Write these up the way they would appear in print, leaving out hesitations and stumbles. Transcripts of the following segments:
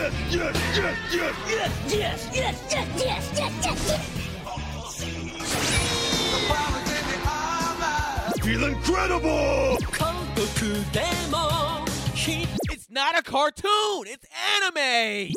Yes, yes, yes, yes. Yes, yes, yes, yes, yes, yes, yes, yes. Feel incredible! It's not a cartoon. It's anime.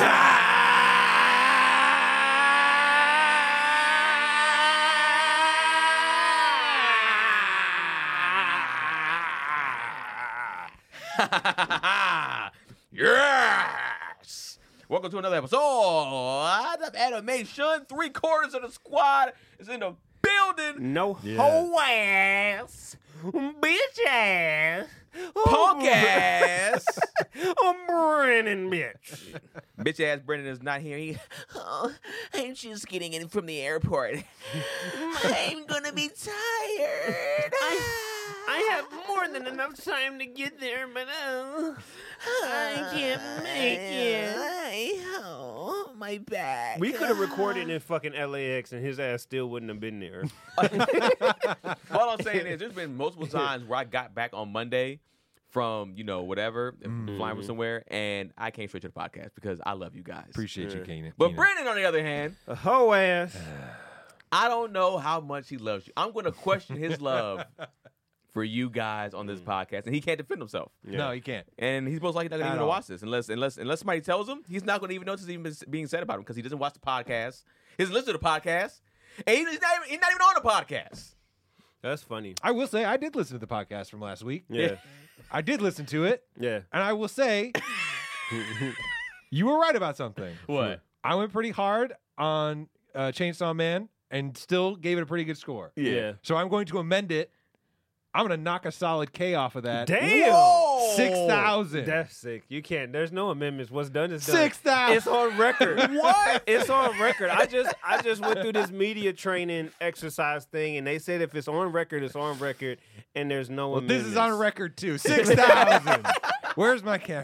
Yes! Welcome to another episode of Animation. 3/4 of the squad is in the building. No hoe ass, bitch ass, Punk ass. Brennan bitch. Bitch ass Brennan is not here. I'm just getting in from the airport. I'm gonna be tired. I have more than enough time to get there, but I can't make it. Oh, my back. We could have recorded in fucking LAX and his ass still wouldn't have been there. All I'm saying is there's been multiple times where I got back on Monday from, whatever, flying from somewhere, and I came straight to the podcast because I love you guys. Appreciate you, Keenan. But Brennan, on the other hand, A hoe ass. I don't know how much he loves you. I'm going to question his love for you guys on this podcast, and he can't defend himself. No, you can't. And he's most likely not going to At even all. watch this unless somebody tells him. He's not going to even know this is even being said about him because he doesn't watch the podcast. He doesn't listen to the podcast, and he's not even on the podcast. That's funny. I will say I did listen to the podcast from last week. Yeah. I did listen to it, Yeah. and I will say you were right about something. What? I went pretty hard on Chainsaw Man and still gave it a pretty good score. Yeah. So I'm going to amend it. I'm going to knock a solid K off of that. Damn. Whoa! 6,000. That's sick. You can't. There's no amendments. What's done is done. 6,000. It's on record. What? It's on record. I just went through this media training exercise thing, and they said if it's on record, it's on record, and there's no Well, amendments. this is on record too. 6,000. Where's my camera?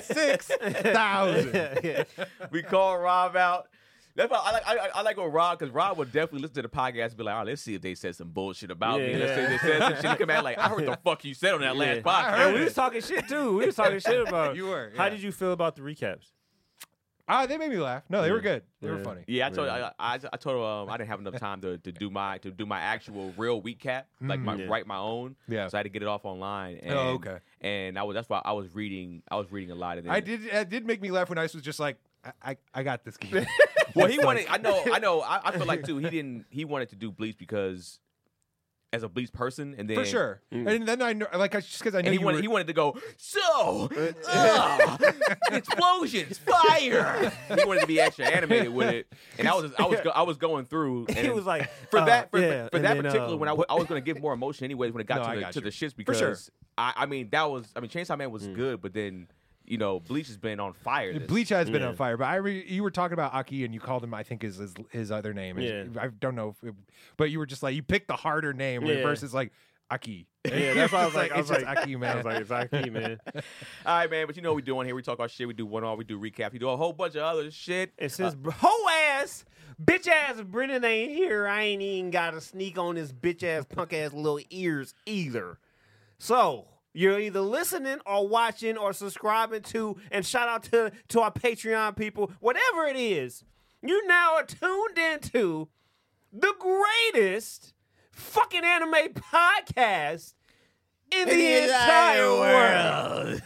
6,000. We call Rob out. That's why I like when Rob, because Rob would definitely listen to the podcast and be like, all right, let's see if they said some bullshit about me. Let's see if they said some shit. He come out like, I heard the fuck you said on that last podcast. And we was talking shit too. We was talking shit about. You were. How yeah. did you feel about the recaps? They made me laugh. No, they were good. They were Yeah. funny. Yeah, I told him I didn't have enough time to do my actual real recap, like write my own. Yeah. So I had to get it off online. And, Oh, okay. And that's why I was reading a lot of it. It did make me laugh when I was just like, I got this game. Well, he wanted. I know. I feel like too. He wanted to do Bleach because as a Bleach person, and then For sure. And then I know, just because I knew And he wanted to go, explosions, fire. He wanted to be extra animated with it, and I was going through. And He was like, for that yeah, and then, particular one, I was going to give more emotion anyways when it got No, I to got the you. shits For sure. because Chainsaw Man was good, but then Bleach has been on fire. Bleach has been Yeah. on fire, but you were talking about Aki and you called him, I think, his other name. Yeah. I don't know, but you were just like, you picked the harder name Yeah. versus like Aki. Yeah, that's why I was like, it's just Aki, man. I was like, it's Aki, man. All right, man, but you know what we doing here? We talk our shit. We do one-off. We do recap. We do a whole bunch of other shit. And since hoe ass, bitch ass Brennan ain't here, I ain't even got to sneak on his bitch ass, punk ass little ears either. So you're either listening or watching or subscribing to, and shout out to our Patreon people, whatever it is. You now are tuned into the greatest fucking anime podcast in the entire world.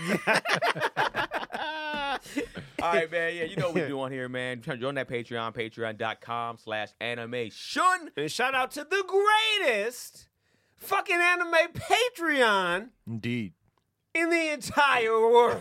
All right, man. Yeah, you know what we're doing here, man. Join that Patreon, patreon.com/animation. And shout out to the greatest fucking anime Patreon Indeed. in the entire world.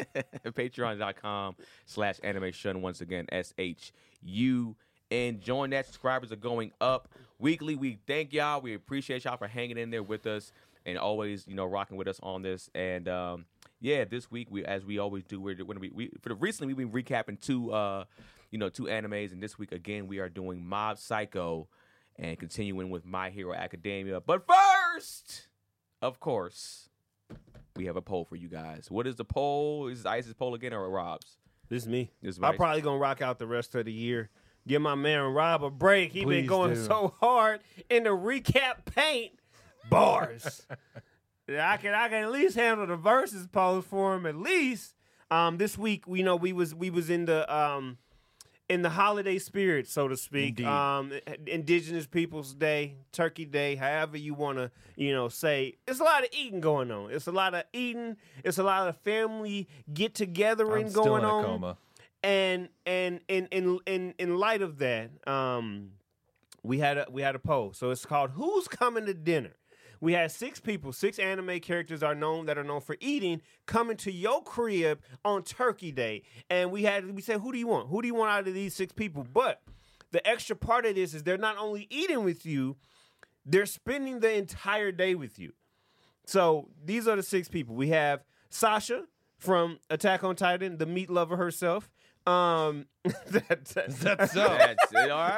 Patreon.com/animation. Once again, SHU. And join that. Subscribers are going up weekly. We thank y'all. We appreciate y'all for hanging in there with us and always, rocking with us on this. And this week as we always do, recently we've been recapping two animes, and this week again we are doing Mob Psycho and continuing with My Hero Academia. But first, of course, we have a poll for you guys. What is the poll? Is it Ice's poll again or Rob's? This is me. This is I'm Ice. probably going to rock out the rest of the year. Give my man Rob a break. He been Please going do. so hard in the recap paint. Bars. I can at least handle the verses pose for him at least. This week, we was in the holiday spirit, so to speak. Indeed. Indigenous Peoples Day, Turkey Day, however you want to, say. It's a lot of eating going on. It's a lot of eating. It's a lot of family get-togethering I'm still going in a on. coma. And in light of that, we had a poll. So it's called "Who's Coming to Dinner?" We had 6 people, 6 anime characters that are known for eating, coming to your crib on Turkey Day, and we said, who do you want? Who do you want out of these 6 people? But the extra part of this is they're not only eating with you, they're spending the entire day with you. So these are the 6 people. We have Sasha from Attack on Titan, the meat lover herself. That's so. That's it. All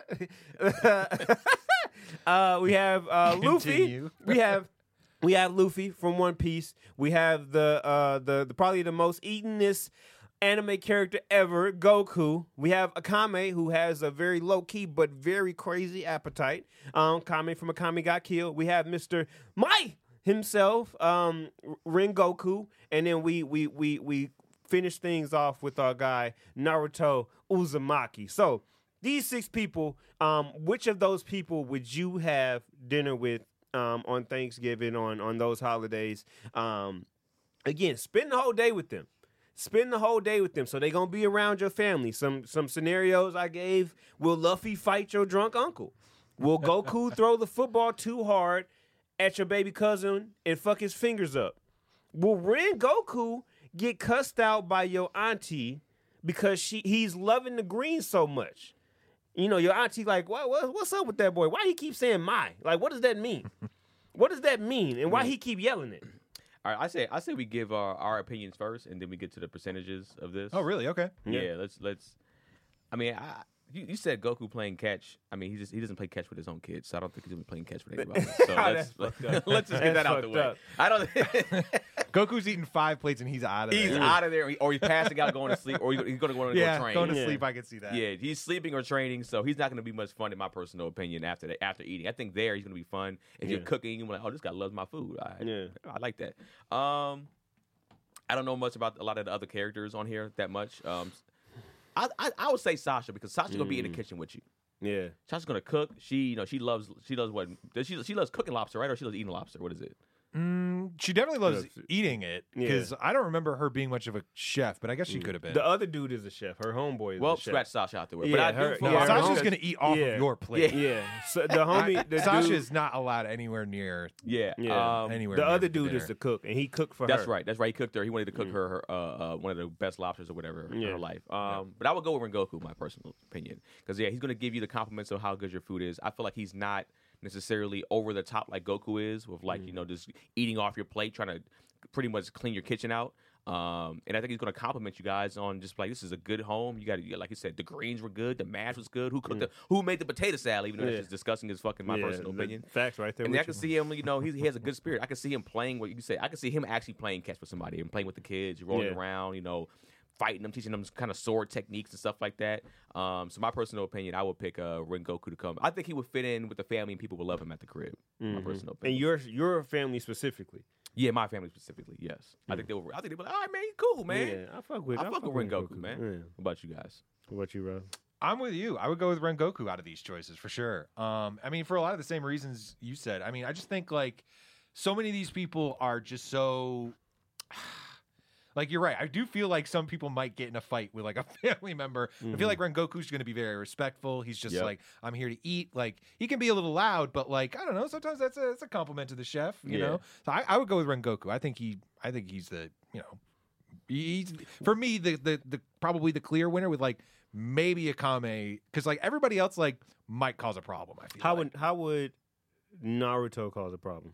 right. We have Luffy. Continue. We have Luffy from One Piece. We have the probably the most eatenest anime character ever, Goku. We have Akame, who has a very low key but very crazy appetite. Kame from Akame got killed. We have Mr. Mai himself, Rengoku, and then we finish things off with our guy Naruto Uzumaki. So these 6 people, which of those people would you have dinner with on Thanksgiving, on those holidays? Again, spend the whole day with them. Spend the whole day with them. So they're going to be around your family. Some scenarios I gave. Will Luffy fight your drunk uncle? Will Goku throw the football too hard at your baby cousin and fuck his fingers up? Will Rengoku get cussed out by your auntie because he's loving the green so much? Your auntie like, what's up with that boy? Why he keep saying my? Like, what does that mean? What does that mean? And why he keep yelling it? All right, I say we give our opinions first, and then we get to the percentages of this. Oh, really? Okay. Yeah. Let's. I mean, you said Goku playing catch. I mean, he doesn't play catch with his own kids, so I don't think he's gonna be playing catch with anybody. So let's just get that out the way. Up. I don't. Goku's eating 5 plates and he's out of there. He's out of there, or he's passing out, going to sleep, or he's going to go and yeah, go train. going to Yeah. sleep. I can see that. Yeah, he's sleeping or training, so he's not going to be much fun, in my personal opinion. After eating, I think he's going to be fun. If you're cooking, you're like, oh, this guy loves my food. I like that. I don't know much about a lot of the other characters on here that much. I would say Sasha, because Sasha's gonna be in the kitchen with you. Yeah. Sasha's gonna cook. She loves what? She loves cooking lobster, right? Or she loves eating lobster? What is it? She definitely loves Yeah. eating it because I don't remember her being much of a chef, but I guess she could have been. The other dude is a chef. Her homeboy is Well, a chef. scratch Sasha out the way. Yeah, but I her- do feel yeah, like her Sasha's homie- going to eat off Yeah. of your plate. Yeah. So the homie, the Sasha dude, is not allowed anywhere near yeah. anywhere. The near other dude dinner. is the cook, and he cooked for That's her. right. That's right. He cooked her. He wanted to cook her one of the best lobsters or whatever in Yeah. her life. But I would go with Rengoku, my personal opinion, because he's going to give you the compliments of how good your food is. I feel like he's not necessarily over the top like Goku is, with just eating off your plate, trying to pretty much clean your kitchen out. And I think he's going to compliment you guys on just like, this is a good home. You got to, like you said, the greens were good, the mash was good. Who cooked who made the potato salad? Even though that's just disgusting as fucking my personal opinion. Facts right there. And with I can you. see him, he has a good spirit. I can see him playing what you say. I can see him actually playing catch with somebody and playing with the kids, rolling around, fighting them, teaching them kind of sword techniques and stuff like that. So my personal opinion, I would pick Rengoku to come. I think he would fit in with the family and people would love him at the crib. My personal And opinion. your family specifically. Yeah, my family specifically, yes. I think they were like, all right, man, cool, man. Yeah, I fuck with Rengoku, man. Yeah. What about you guys? What about you, Rob? I'm with you. I would go with Rengoku out of these choices for sure. I mean, for a lot of the same reasons you said. I mean, I just think like so many of these people are just so. Like, you're right. I do feel like some people might get in a fight with like a family member. I feel like Rengoku's going to be very respectful. He's just like, I'm here to eat. Like, he can be a little loud, but like, I don't know. Sometimes that's a compliment to the chef, you know? So I would go with Rengoku. I think he's the, he's for me, the probably the clear winner with like maybe Akame. Cause like everybody else like might cause a problem. I feel How would Naruto cause a problem?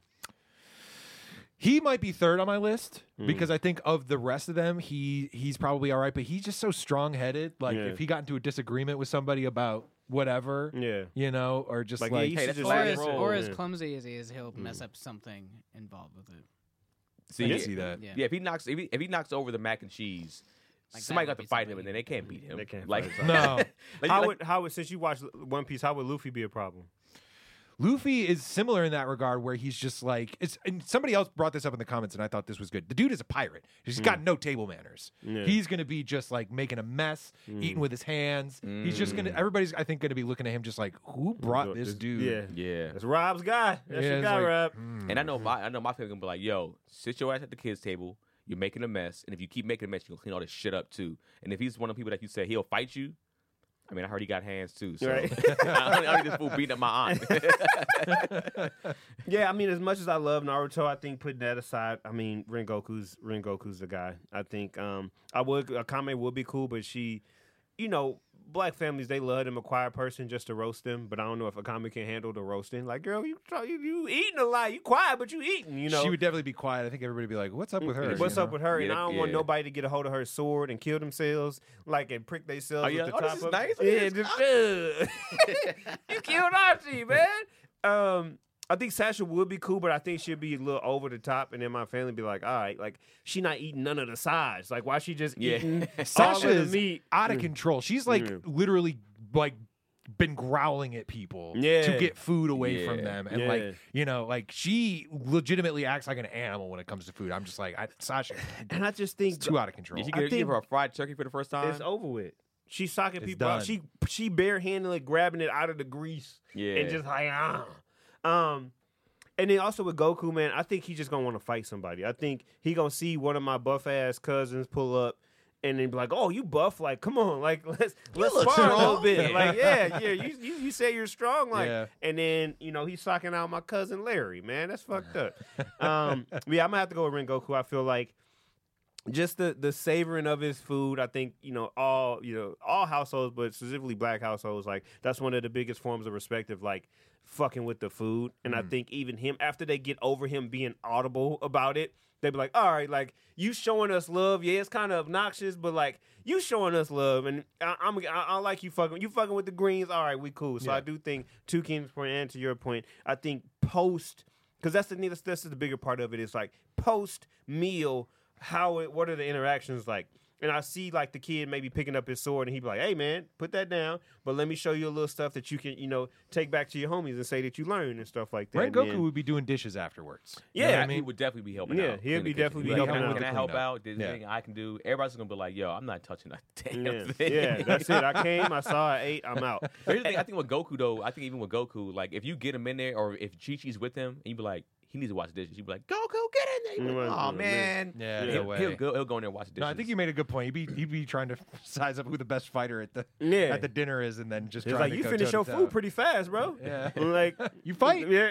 he might be third on my list because I think of the rest of them, he's probably all right, but he's just so strong-headed. Like if he got into a disagreement with somebody about whatever, or just Like, like, yeah, hey, just that's Or fine. as clumsy as he is, he'll mess up something involved with it. I can see that. Yeah. Yeah, if he knocks over the mac and cheese, Like, somebody that got would to be fight something him, and he then they can can't beat him. They can't like, fight. No. like- How like- would since you watch One Piece, how would Luffy be a problem? Luffy is similar in that regard, where he's just like it's. And somebody else brought this up in the comments, and I thought this was good. The dude is a pirate. He's got no table manners. Yeah. He's gonna be just like making a mess, eating with his hands. He's just gonna. Everybody's, I think, gonna be looking at him just like, who brought this dude? Yeah, Yeah. that's Rob's guy. That's Yeah, your it's guy, like, Rob. And I know my family gonna be like, yo, sit your ass at the kids' table. You're making a mess, and if you keep making a mess, you're gonna clean all this shit up too. And if he's one of the people that you say he'll fight you, I mean, I heard he got hands too. So Right. I don't need this fool beating up my aunt. Yeah, I mean, as much as I love Naruto, I think putting that aside, I mean, Rengoku's the guy. I think Akame would be cool, but she, you know, black families, they love them, a quiet person just to roast them. But I don't know if Akame can handle the roasting. Like, girl, you eating a lot. You quiet, but you eating. You know, She would definitely be quiet. I think everybody would be like, "What's up with her? What's You up know? with her? Yeah, And I don't want yeah. nobody to get a hold of her sword and kill themselves, like and prick themselves Oh, yeah. with the Oh, this top is of nice. Yeah, just, you killed Archie, man. I think Sasha would be cool, but I think she'd be a little over the top, and then my family be like, all right, like she not eating none of the sides. Like, why she just Yeah. eating Sasha all of is the meat? out of control. She's like Mm. literally like been growling at people Yeah. to get food away from Yeah. them, and Yeah. like, you know, like she legitimately acts like an animal when it comes to food. I'm just like, Sasha, And I just think it's too out of control. Did you I give think her a fried turkey for the first time? it's over with. She's socking It's people out. done. She barehandedly grabbing it out of the grease. Yeah. And just like, and then also with Goku, man, I think he's just gonna want to fight somebody. I think he gonna see one of my buff ass cousins pull up and then be like, "Oh, you buff? Like, come on, like let's look spar a little strong." bit." Like, yeah, you say you're strong, like, Yeah. and then he's socking out my cousin Larry, man, that's fucked up. Yeah, I'm gonna have to go with Rengoku. I feel like just the savoring of his food. I think all households, but specifically black households, like that's one of the biggest forms of respect of like fucking with the food. And I think even him, after they get over him being audible about it, they be like, all right, like you showing us love. Yeah, it's kind of obnoxious, but like you showing us love, and I like you fucking with the greens. All right, we cool. So Yeah. I do think, to Kim's point and to your point, I think post, because that's the bigger part of it, is like post meal. What are the interactions like? And I see like the kid maybe picking up his sword and he'd be like, hey man, put that down, but let me show you a little stuff that you can, take back to your homies and say that you learned and stuff like that. And Rengoku then- would be doing dishes afterwards. You Yeah, know what I He mean, would definitely be helping Yeah, out. he'll in the be kitchen. definitely He'd be like, helping "Can I- with Can the I help cleanup." out? There's Yeah. anything I can do. Everybody's gonna be like, yo, I'm not touching a damn yeah, thing. yeah, that's it. I came, I saw, I ate, I'm out. Here's the thing. I think with Goku though, even with Goku, like if you get him in there, or if Chi-Chi's with him, and you be like, he needs to wash the dishes. You be like, Goku, get in there. You be like, Mm, oh man. Yeah, Yeah. no way. He'll go in there and wash the dishes. No, I think you made a good point. He'd be trying to size up who the best fighter at the Yeah. dinner is, and then just It's trying like to you go finish your toe-to-toe. food pretty fast, bro. Yeah. Like You fight. Yeah.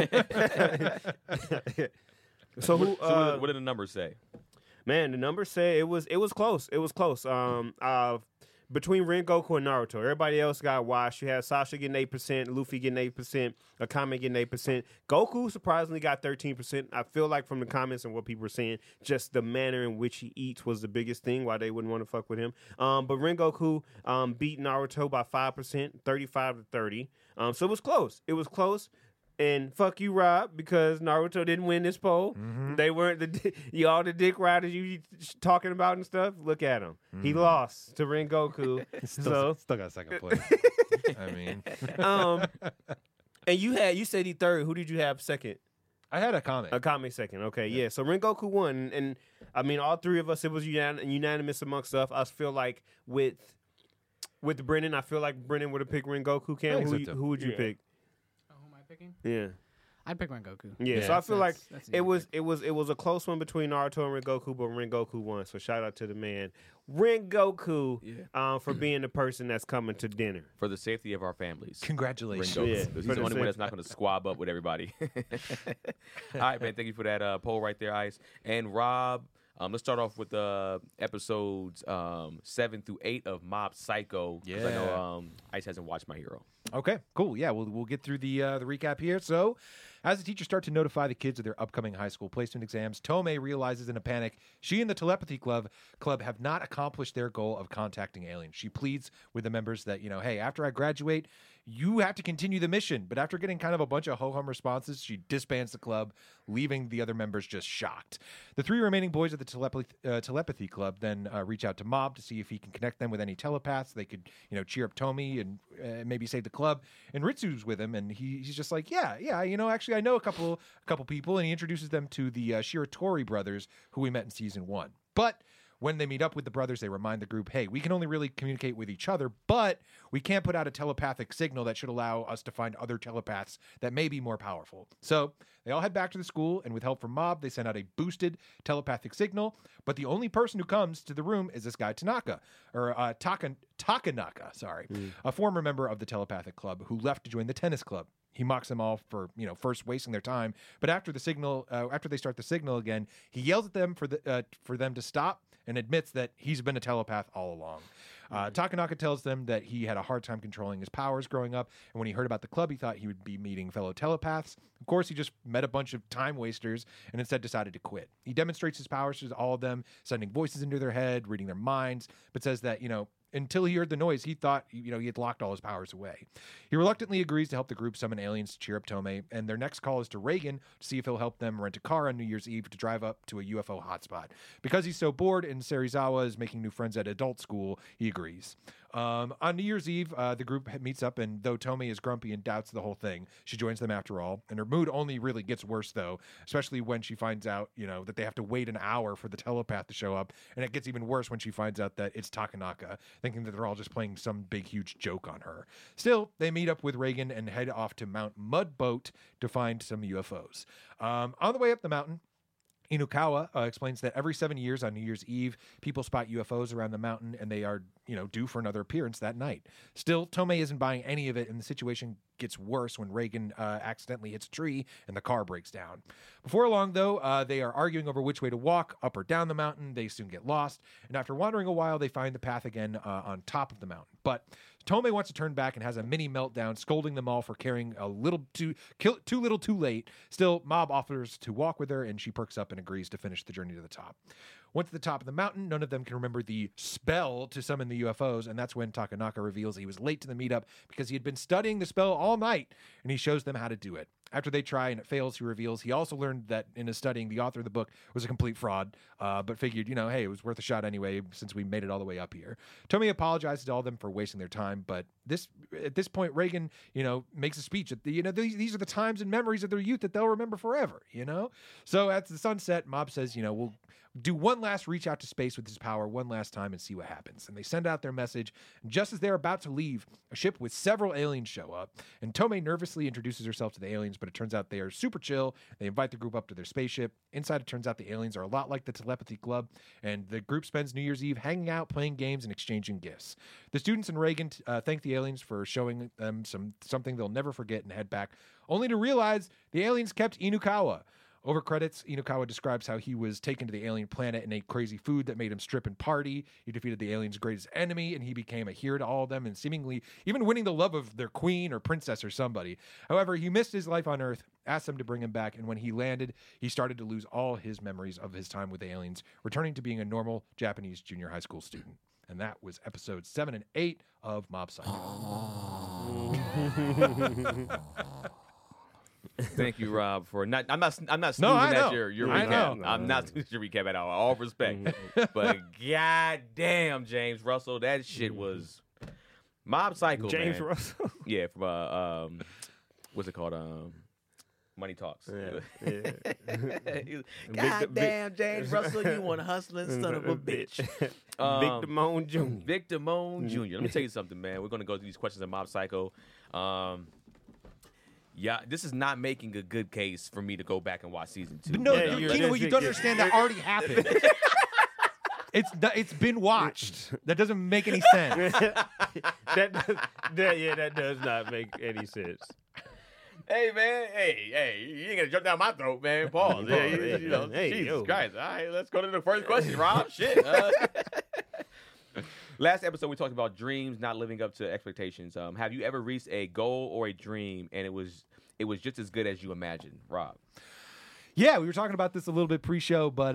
So who? what did the numbers say? Man, the numbers say it was close. It was close. Between Rengoku and Naruto, everybody else got washed. You had Sasha getting 8%, Luffy getting 8%, Akame getting 8%. Goku surprisingly got 13%. I feel like from the comments and what people were saying, just the manner in which he eats was the biggest thing why they wouldn't want to fuck with him. But Rengoku beat Naruto by 5%, 35-30. So it was close. It was close. And fuck you, Rob, because Naruto didn't win this poll. They weren't all the dick riders you talking about and stuff. Look at him. He lost to Rengoku. Still got second place. I mean, And you said he third. Who did you have second? I had a comment. Akame second. Okay, yeah. So Rengoku won, and I mean all three of us. It was unanimous amongst us. I feel like with Brennan, I feel like Brennan would have picked Rengoku. Cam, I think so, too. who would you Yeah. pick? Oh, who am I picking? Yeah. I'd pick Rengoku. Yeah, Yeah, so I feel like that's an it easy was a close one between Naruto and Rengoku, but Rengoku won. So shout out to the man Rengoku for being the person that's coming to dinner. For the safety of our families. Congratulations. Rengoku. Yeah. 'Cause he's For the the only one sake- that's not going to squab up with everybody. All right, man. Thank you for that poll right there, Ice. And Rob, let's start off with episodes 7 through 8 of Mob Psycho. 'Cause I know Ice hasn't watched My Hero. Okay, cool. Yeah, we'll get through the recap here. So, As the teachers start to notify the kids of their upcoming high school placement exams, Tomei realizes in a panic she and the Telepathy Club have not accomplished their goal of contacting aliens. She pleads with the members that, hey, after I graduate, you have to continue the mission. But after getting kind of a bunch of ho-hum responses, she disbands the club, leaving the other members just shocked. The 3 remaining boys of the Telepathy Club then reach out to Mob to see if he can connect them with any telepaths. They could, cheer up Tomei and maybe save the club. And Ritsu's with him, and he's just like, yeah, actually I know a couple people, and he introduces them to the Shiratori brothers who we met in season 1. But when they meet up with the brothers, they remind the group, hey, we can only really communicate with each other, but we can't put out a telepathic signal that should allow us to find other telepaths that may be more powerful. So they all head back to the school, and with help from Mob, they send out a boosted telepathic signal, but the only person who comes to the room is this guy Takanaka, a former member of the Telepathic Club who left to join the tennis club. He mocks them all for, first wasting their time, but after they start the signal again, he yells at them for them to stop and admits that he's been a telepath all along. Takanaka tells them that he had a hard time controlling his powers growing up, and when he heard about the club, he thought he would be meeting fellow telepaths. Of course, he just met a bunch of time wasters and instead decided to quit. He demonstrates his powers to all of them, sending voices into their head, reading their minds, but says that, until he heard the noise, he thought, he had locked all his powers away. He reluctantly agrees to help the group summon aliens to cheer up Tomei, and their next call is to Reagan to see if he'll help them rent a car on New Year's Eve to drive up to a UFO hotspot. Because he's so bored and Serizawa is making new friends at adult school, he agrees. On New Year's Eve, the group meets up, and though Tomei is grumpy and doubts the whole thing, she joins them after all. And her mood only really gets worse, though, especially when she finds out, that they have to wait an hour for the telepath to show up. And it gets even worse when she finds out that it's Takanaka, thinking that they're all just playing some big, huge joke on her. Still, they meet up with Reagan and head off to Mount Mudboat to find some UFOs. On the way up the mountain, Inukawa explains that every 7 years on New Year's Eve, people spot UFOs around the mountain, and they are, due for another appearance that night. Still, Tomei isn't buying any of it, and the situation gets worse when Reagan accidentally hits a tree and the car breaks down. Before long, though, they are arguing over which way to walk, up or down the mountain. They soon get lost, and after wandering a while, they find the path again on top of the mountain. But Tomei wants to turn back and has a mini meltdown, scolding them all for carrying a little too little too late. Still, Mob offers to walk with her, and she perks up and agrees to finish the journey to the top. Once at the top of the mountain, none of them can remember the spell to summon the UFOs, and that's when Takanaka reveals he was late to the meetup because he had been studying the spell all night, and he shows them how to do it. After they try and it fails, he reveals he also learned that in his studying, the author of the book was a complete fraud, but figured, hey, it was worth a shot anyway since we made it all the way up here. Tomei apologizes to all of them for wasting their time, but at this point, Reagan, makes a speech. These are the times and memories of their youth that they'll remember forever, So at the sunset, Mob says, we'll do one last reach out to space with his power one last time and see what happens. And they send out their message. And just as they're about to leave, a ship with several aliens show up. And Tomei nervously introduces herself to the aliens, but it turns out they are super chill. They invite the group up to their spaceship. Inside, it turns out the aliens are a lot like the Telepathy Club. And the group spends New Year's Eve hanging out, playing games, and exchanging gifts. The students and Reagan thank the aliens for showing them something they'll never forget and head back, only to realize the aliens kept Inukawa. Over credits, Inukawa describes how he was taken to the alien planet and ate crazy food that made him strip and party. He defeated the aliens' greatest enemy, and he became a hero to all of them, and seemingly even winning the love of their queen or princess or somebody. However, he missed his life on Earth, asked them to bring him back, and when he landed, he started to lose all his memories of his time with the aliens, returning to being a normal Japanese junior high school student. And that was episodes 7 and 8 of Mob Psycho. Thank you, Rob, for not. I'm not snoozing at your I recap. know. I'm not snoozing your recap at all respect. But goddamn, James Russell, that shit was Mob Psycho. James man. Russell. Yeah, from what's it called? Money Talks. Yeah. God damn, James Russell, you one hustling son of a bitch. Big Damone Jr. Vic Damone Jr. Let me tell you something, man. We're gonna go through these questions of Mob Psycho. Yeah, this is not making a good case for me to go back and watch season 2. No, Yeah, Kino, you don't understand that already happened. It's been watched. That doesn't make any sense. that does not make any sense. Hey, man. Hey, you ain't gonna jump down my throat, man. Pause. Hey, Jesus yo. Christ. All right, let's go to the first question, Rob. Shit. Last episode, we talked about dreams not living up to expectations. Have you ever reached a goal or a dream, and it was it was just as good as you imagined, Rob. Yeah, we were talking about this a little bit pre-show, but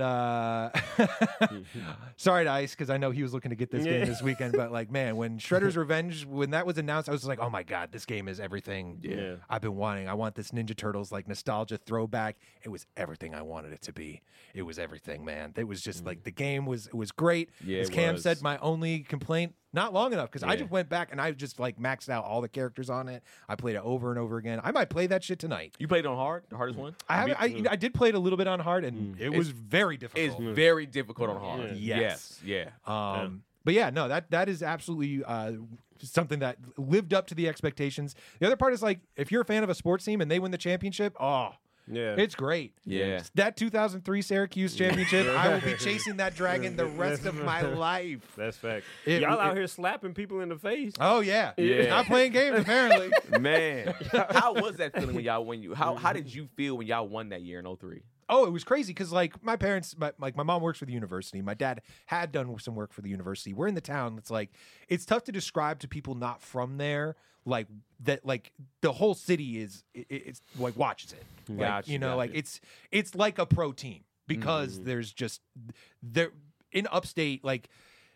sorry to Ice because I know he was looking to get this game this weekend. But like, man, when Shredder's Revenge, when that was announced, I was just like, oh my god, this game is everything I've been wanting. I want this Ninja Turtles like nostalgia throwback. It was everything I wanted it to be. It was everything, man. It was just like the game was great. Yeah, as it Cam was. said, my only complaint. Not long enough because I just went back and I just like maxed out all the characters on it. I played it over and over again. I might play that shit tonight. You played it on hard, the hardest one? I haven't. I did play it a little bit on hard, and it was very difficult. It's very difficult on hard. Yes. Yeah. But yeah, no, that is absolutely something that lived up to the expectations. The other part is like if you're a fan of a sports team and they win the championship, it's great. Yeah. That 2003 Syracuse championship, I will be chasing that dragon the rest of my life. That's fact. It- Y'all it- out here slapping people in the face. Oh yeah, Yeah. not playing games apparently. Man, how was that feeling when y'all how did you feel when y'all won that year in 03? Oh, it was crazy because like my parents, my mom works for the university. My dad had done some work for the university. We're in the town. It's like it's tough to describe to people not from there. Like that, like the whole city it's like watches it. Like, Gotcha, you know, gotcha. like it's like a pro team because there's just there in upstate. Like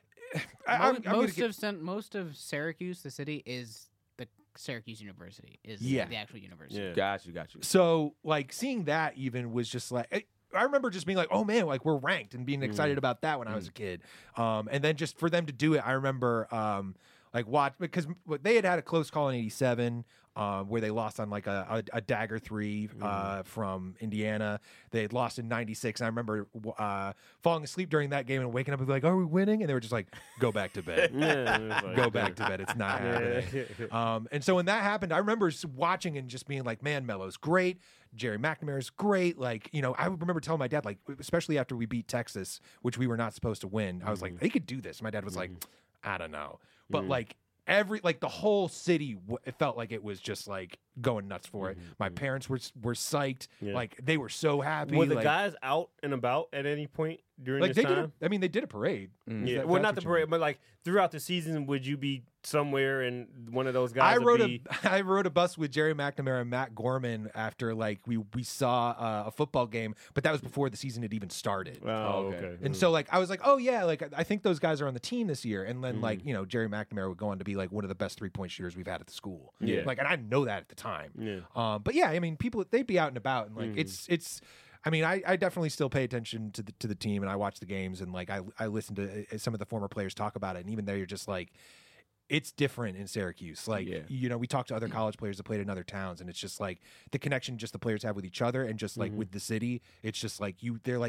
I'm gonna get- Most of Syracuse, the city, is the Syracuse University. Is Yeah. the actual university. Yeah. Got you. So like seeing that even was just like I remember just being like, oh man, like we're ranked and being excited about that when I was a kid. And then just for them to do it, I remember like watch because they had a close call in '87 where they lost on like a dagger 3 from Indiana. They had lost in '96. And I remember falling asleep during that game and waking up and be like, are we winning? And they were just like, go back to bed. Go back to bed. It's not happening. And so when that happened, I remember watching and just being like, man, Melo's great. Jerry McNamara's great. Like, you know, I remember telling my dad, like, especially after we beat Texas, which we were not supposed to win, I was like, they could do this. My dad was like, I don't know. But like the whole city, it felt like it was just like going nuts for it. My parents were psyched. Yeah. Like they were so happy. Were the like, guys out and about at any point during like this they time? did they did a parade. Yeah, That- well, that's not the what you parade, mean. but like throughout the season, would you be somewhere and one of those guys? I would rode be... I rode a bus with Jerry McNamara and Matt Gorman after like we saw a football game, but that was before the season had even started. Oh, okay. okay. And so like I was like, oh yeah, like I think those guys are on the team this year. And then like, you know, Jerry McNamara would go on to be like one of the best 3-point shooters we've had at the school. Yeah. Like, and I know that at the time. Yeah. But yeah, I mean, people they'd be out and about and like it's. I mean, I definitely still pay attention to the team and I watch the games and like I listen to some of the former players talk about it and even there you're just like. It's different in Syracuse. Like, you know, we talk to other college players that played in other towns, and it's just like the connection just the players have with each other and just like with the city. It's just like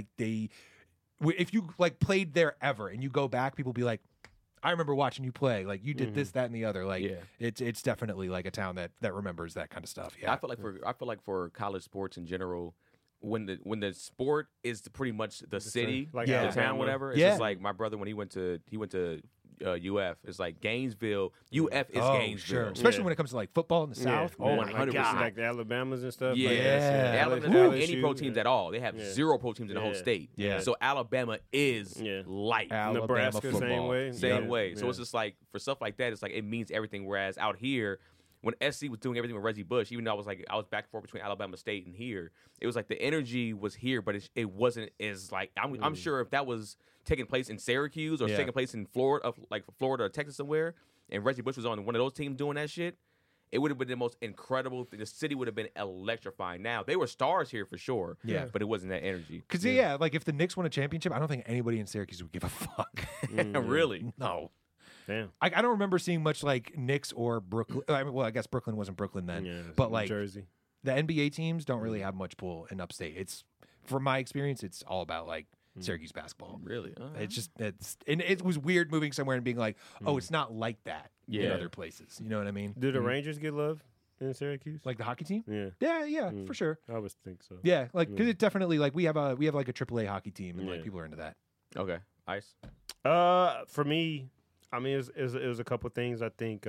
if you like played there ever and you go back, people be like, I remember watching you play. Like, you did this, that, and the other. Like, it's definitely like a town that remembers that kind of stuff. Yeah. I feel like for college sports in general, when the sport is pretty much the city, like the Alabama. town, whatever. It's just like my brother when he went to UF. It's like Gainesville. UF is Gainesville. Sure. Especially when it comes to like football in the South. Oh, my my 100%. God. Like the Alabamas and stuff. Yeah, Like, Alabama doesn't have any pro teams at all. They have Yeah. 0 pro teams in the whole Yeah. state. Yeah. So Alabama is light. Alabama Nebraska, football. same way. Same Yeah. way. So Yeah. it's just like for stuff like that, it's like it means everything. Whereas out here, when SC was doing everything with Reggie Bush, even though I was back and forth between Alabama State and here, it was like the energy was here, but it wasn't as like I'm sure if that was taking place in Syracuse or taking place in Florida, like Florida or Texas somewhere, and Reggie Bush was on one of those teams doing that shit, it would have been the most incredible thing. The city would have been electrifying. Now they were stars here for sure, but it wasn't that energy. Because like if the Knicks won a championship, I don't think anybody in Syracuse would give a fuck. Really? No. Damn. I don't remember seeing much like Knicks or Brooklyn. I mean, well, I guess Brooklyn wasn't Brooklyn then, Yeah, but like Jersey. the NBA teams don't really have much pull in upstate. It's from my experience, it's all about like Syracuse basketball. Really? It's just and it was weird moving somewhere and being like, oh, it's not like that in Yeah. other places. You know what I mean? Do the Rangers get love in Syracuse? Like the hockey team? Yeah, Yeah, for sure. I would think so. Yeah, like because it definitely like we have like a AAA hockey team and like people are into that. Okay. Ice. For me, I mean, it was a couple things. I think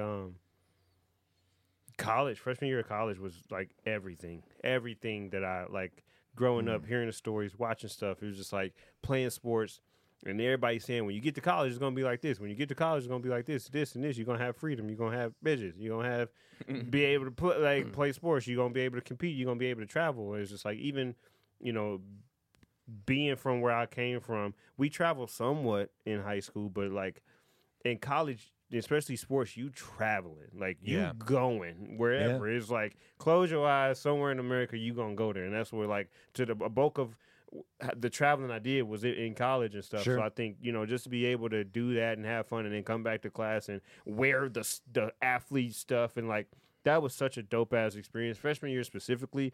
freshman year of college was like everything that I like growing up, hearing the stories, watching stuff. It was just like playing sports, And everybody's saying, when you get to college, it's gonna be like this. When you get to college, it's gonna be like this and this. You're gonna have freedom. You're gonna have bitches. You're gonna have be able to play sports. You're gonna be able to compete. You're gonna be able to travel. And it's just like, even, being from where I came from, we traveled somewhat in high school, but like in college, especially sports, you traveling, like you going wherever. It's like, close your eyes, somewhere in America, you gonna go there, and that's where, like, to the bulk of the traveling I did was in college and stuff. Sure. So I think, just to be able to do that and have fun and then come back to class and wear the athlete stuff, and like, that was such a dope ass experience. Freshman year specifically,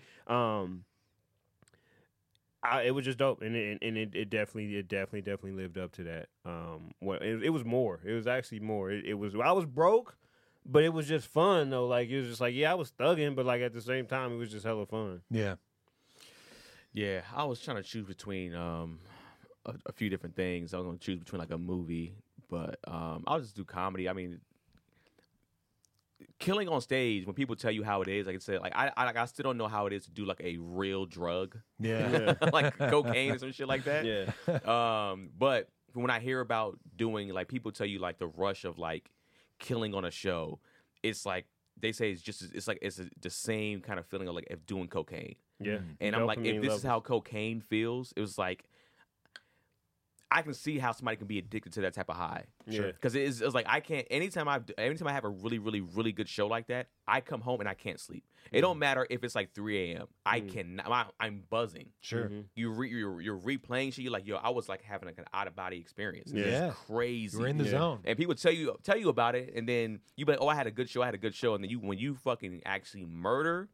it was just dope, and it definitely lived up to that. It was more. It was actually more. It was. I was broke, but it was just fun though. Like, it was just like, I was thugging, but like at the same time, it was just hella fun. Yeah. Yeah, I was trying to choose between a few different things. I was going to choose between like a movie, but I'll just do comedy. I mean, killing on stage, when people tell you how it is, like I said, like I still don't know how it is to do like a real drug, like cocaine or some shit like that. Yeah. But when I hear about doing, like, people tell you like the rush of like killing on a show, it's like they say it's the same kind of feeling of like if doing cocaine. Yeah. And I'm like, if Dopamine this is levels. how cocaine feels, it was like, I can see how somebody can be addicted to that type of high. Sure. Because it's like, I can't, anytime I have a really, really, really good show like that, I come home and I can't sleep. It don't matter if it's like 3 a.m. I cannot, I'm buzzing. Sure. You're replaying shit. You're like, yo, I was like having like an out of body experience. Yeah. It's crazy. You're in the zone. And people tell you about it, and then you be like, oh, I had a good show, and then when you fucking actually murder,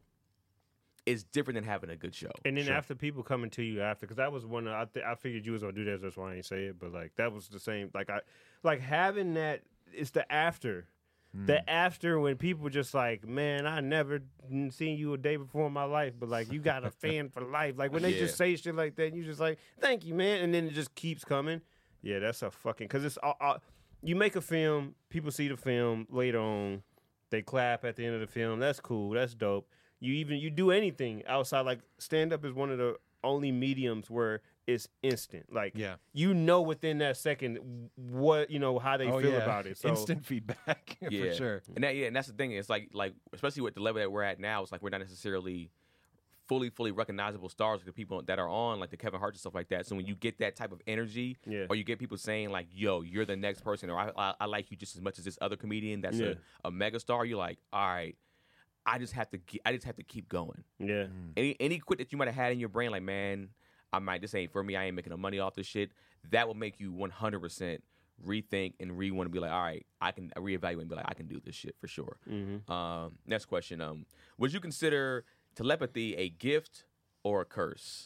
it's different than having a good show. And then after people coming to you after, because that was one I figured you was gonna do that, that's why I ain't say it. But like, that was the same. Like having that. It's the after. The after, when people just like, man, I never seen you a day before in my life, but like, you got a fan for life. Like, when they just say shit like that, and you just like, thank you, man, and then it just keeps coming. Yeah, that's a fucking, because it's you make a film, people see the film later on, they clap at the end of the film. That's cool. That's dope. You do anything outside, like stand up is one of the only mediums where it's instant. Like, within that second what, how they feel about it. So instant feedback for sure. And that's the thing. It's like especially with the level that we're at now, it's like we're not necessarily fully recognizable stars like the people that are on, like the Kevin Hart and stuff like that. So when you get that type of energy, or you get people saying like, yo, you're the next person, or I like you just as much as this other comedian that's a mega star, you're like, all right, I just have to keep going. Yeah. Any quit that you might have had in your brain, like, man, this ain't for me. I ain't making no money off this shit. That will make you 100% rethink and want to be like, all right, I can reevaluate and be like, I can do this shit for sure. Next question. Would you consider telepathy a gift or a curse?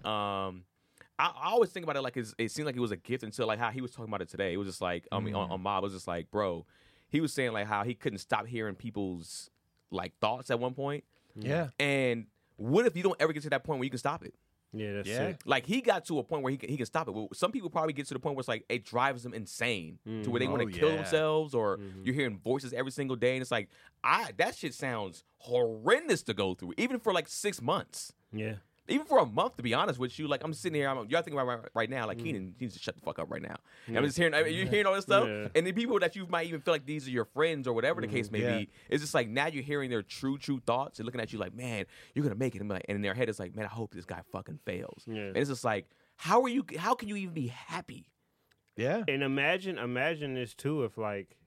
I always think about it like it seemed like it was a gift until like how he was talking about it today. It was just like, on Mob, it was just like, bro, he was saying like how he couldn't stop hearing people's like thoughts at one point. Yeah. And what if you don't ever get to that point where you can stop it? Yeah, that's sick. Like, he got to a point where he can stop it. Well, some people probably get to the point where it's like it drives them insane to where they want to kill themselves, or you're hearing voices every single day, and it's like, that shit sounds horrendous to go through, even for like 6 months. Yeah. Even for a month, to be honest with you. Like, I'm sitting here, you're thinking about right now, like, Keenan needs to shut the fuck up right now. And I'm just hearing, you're hearing all this stuff, and the people that you might even feel like these are your friends or whatever the case may be, it's just like, now you're hearing their true thoughts and looking at you like, man, you're gonna make it. And in their head, it's like, man, I hope this guy fucking fails. Yeah. And it's just like, how can you even be happy? Yeah. And imagine this too, if like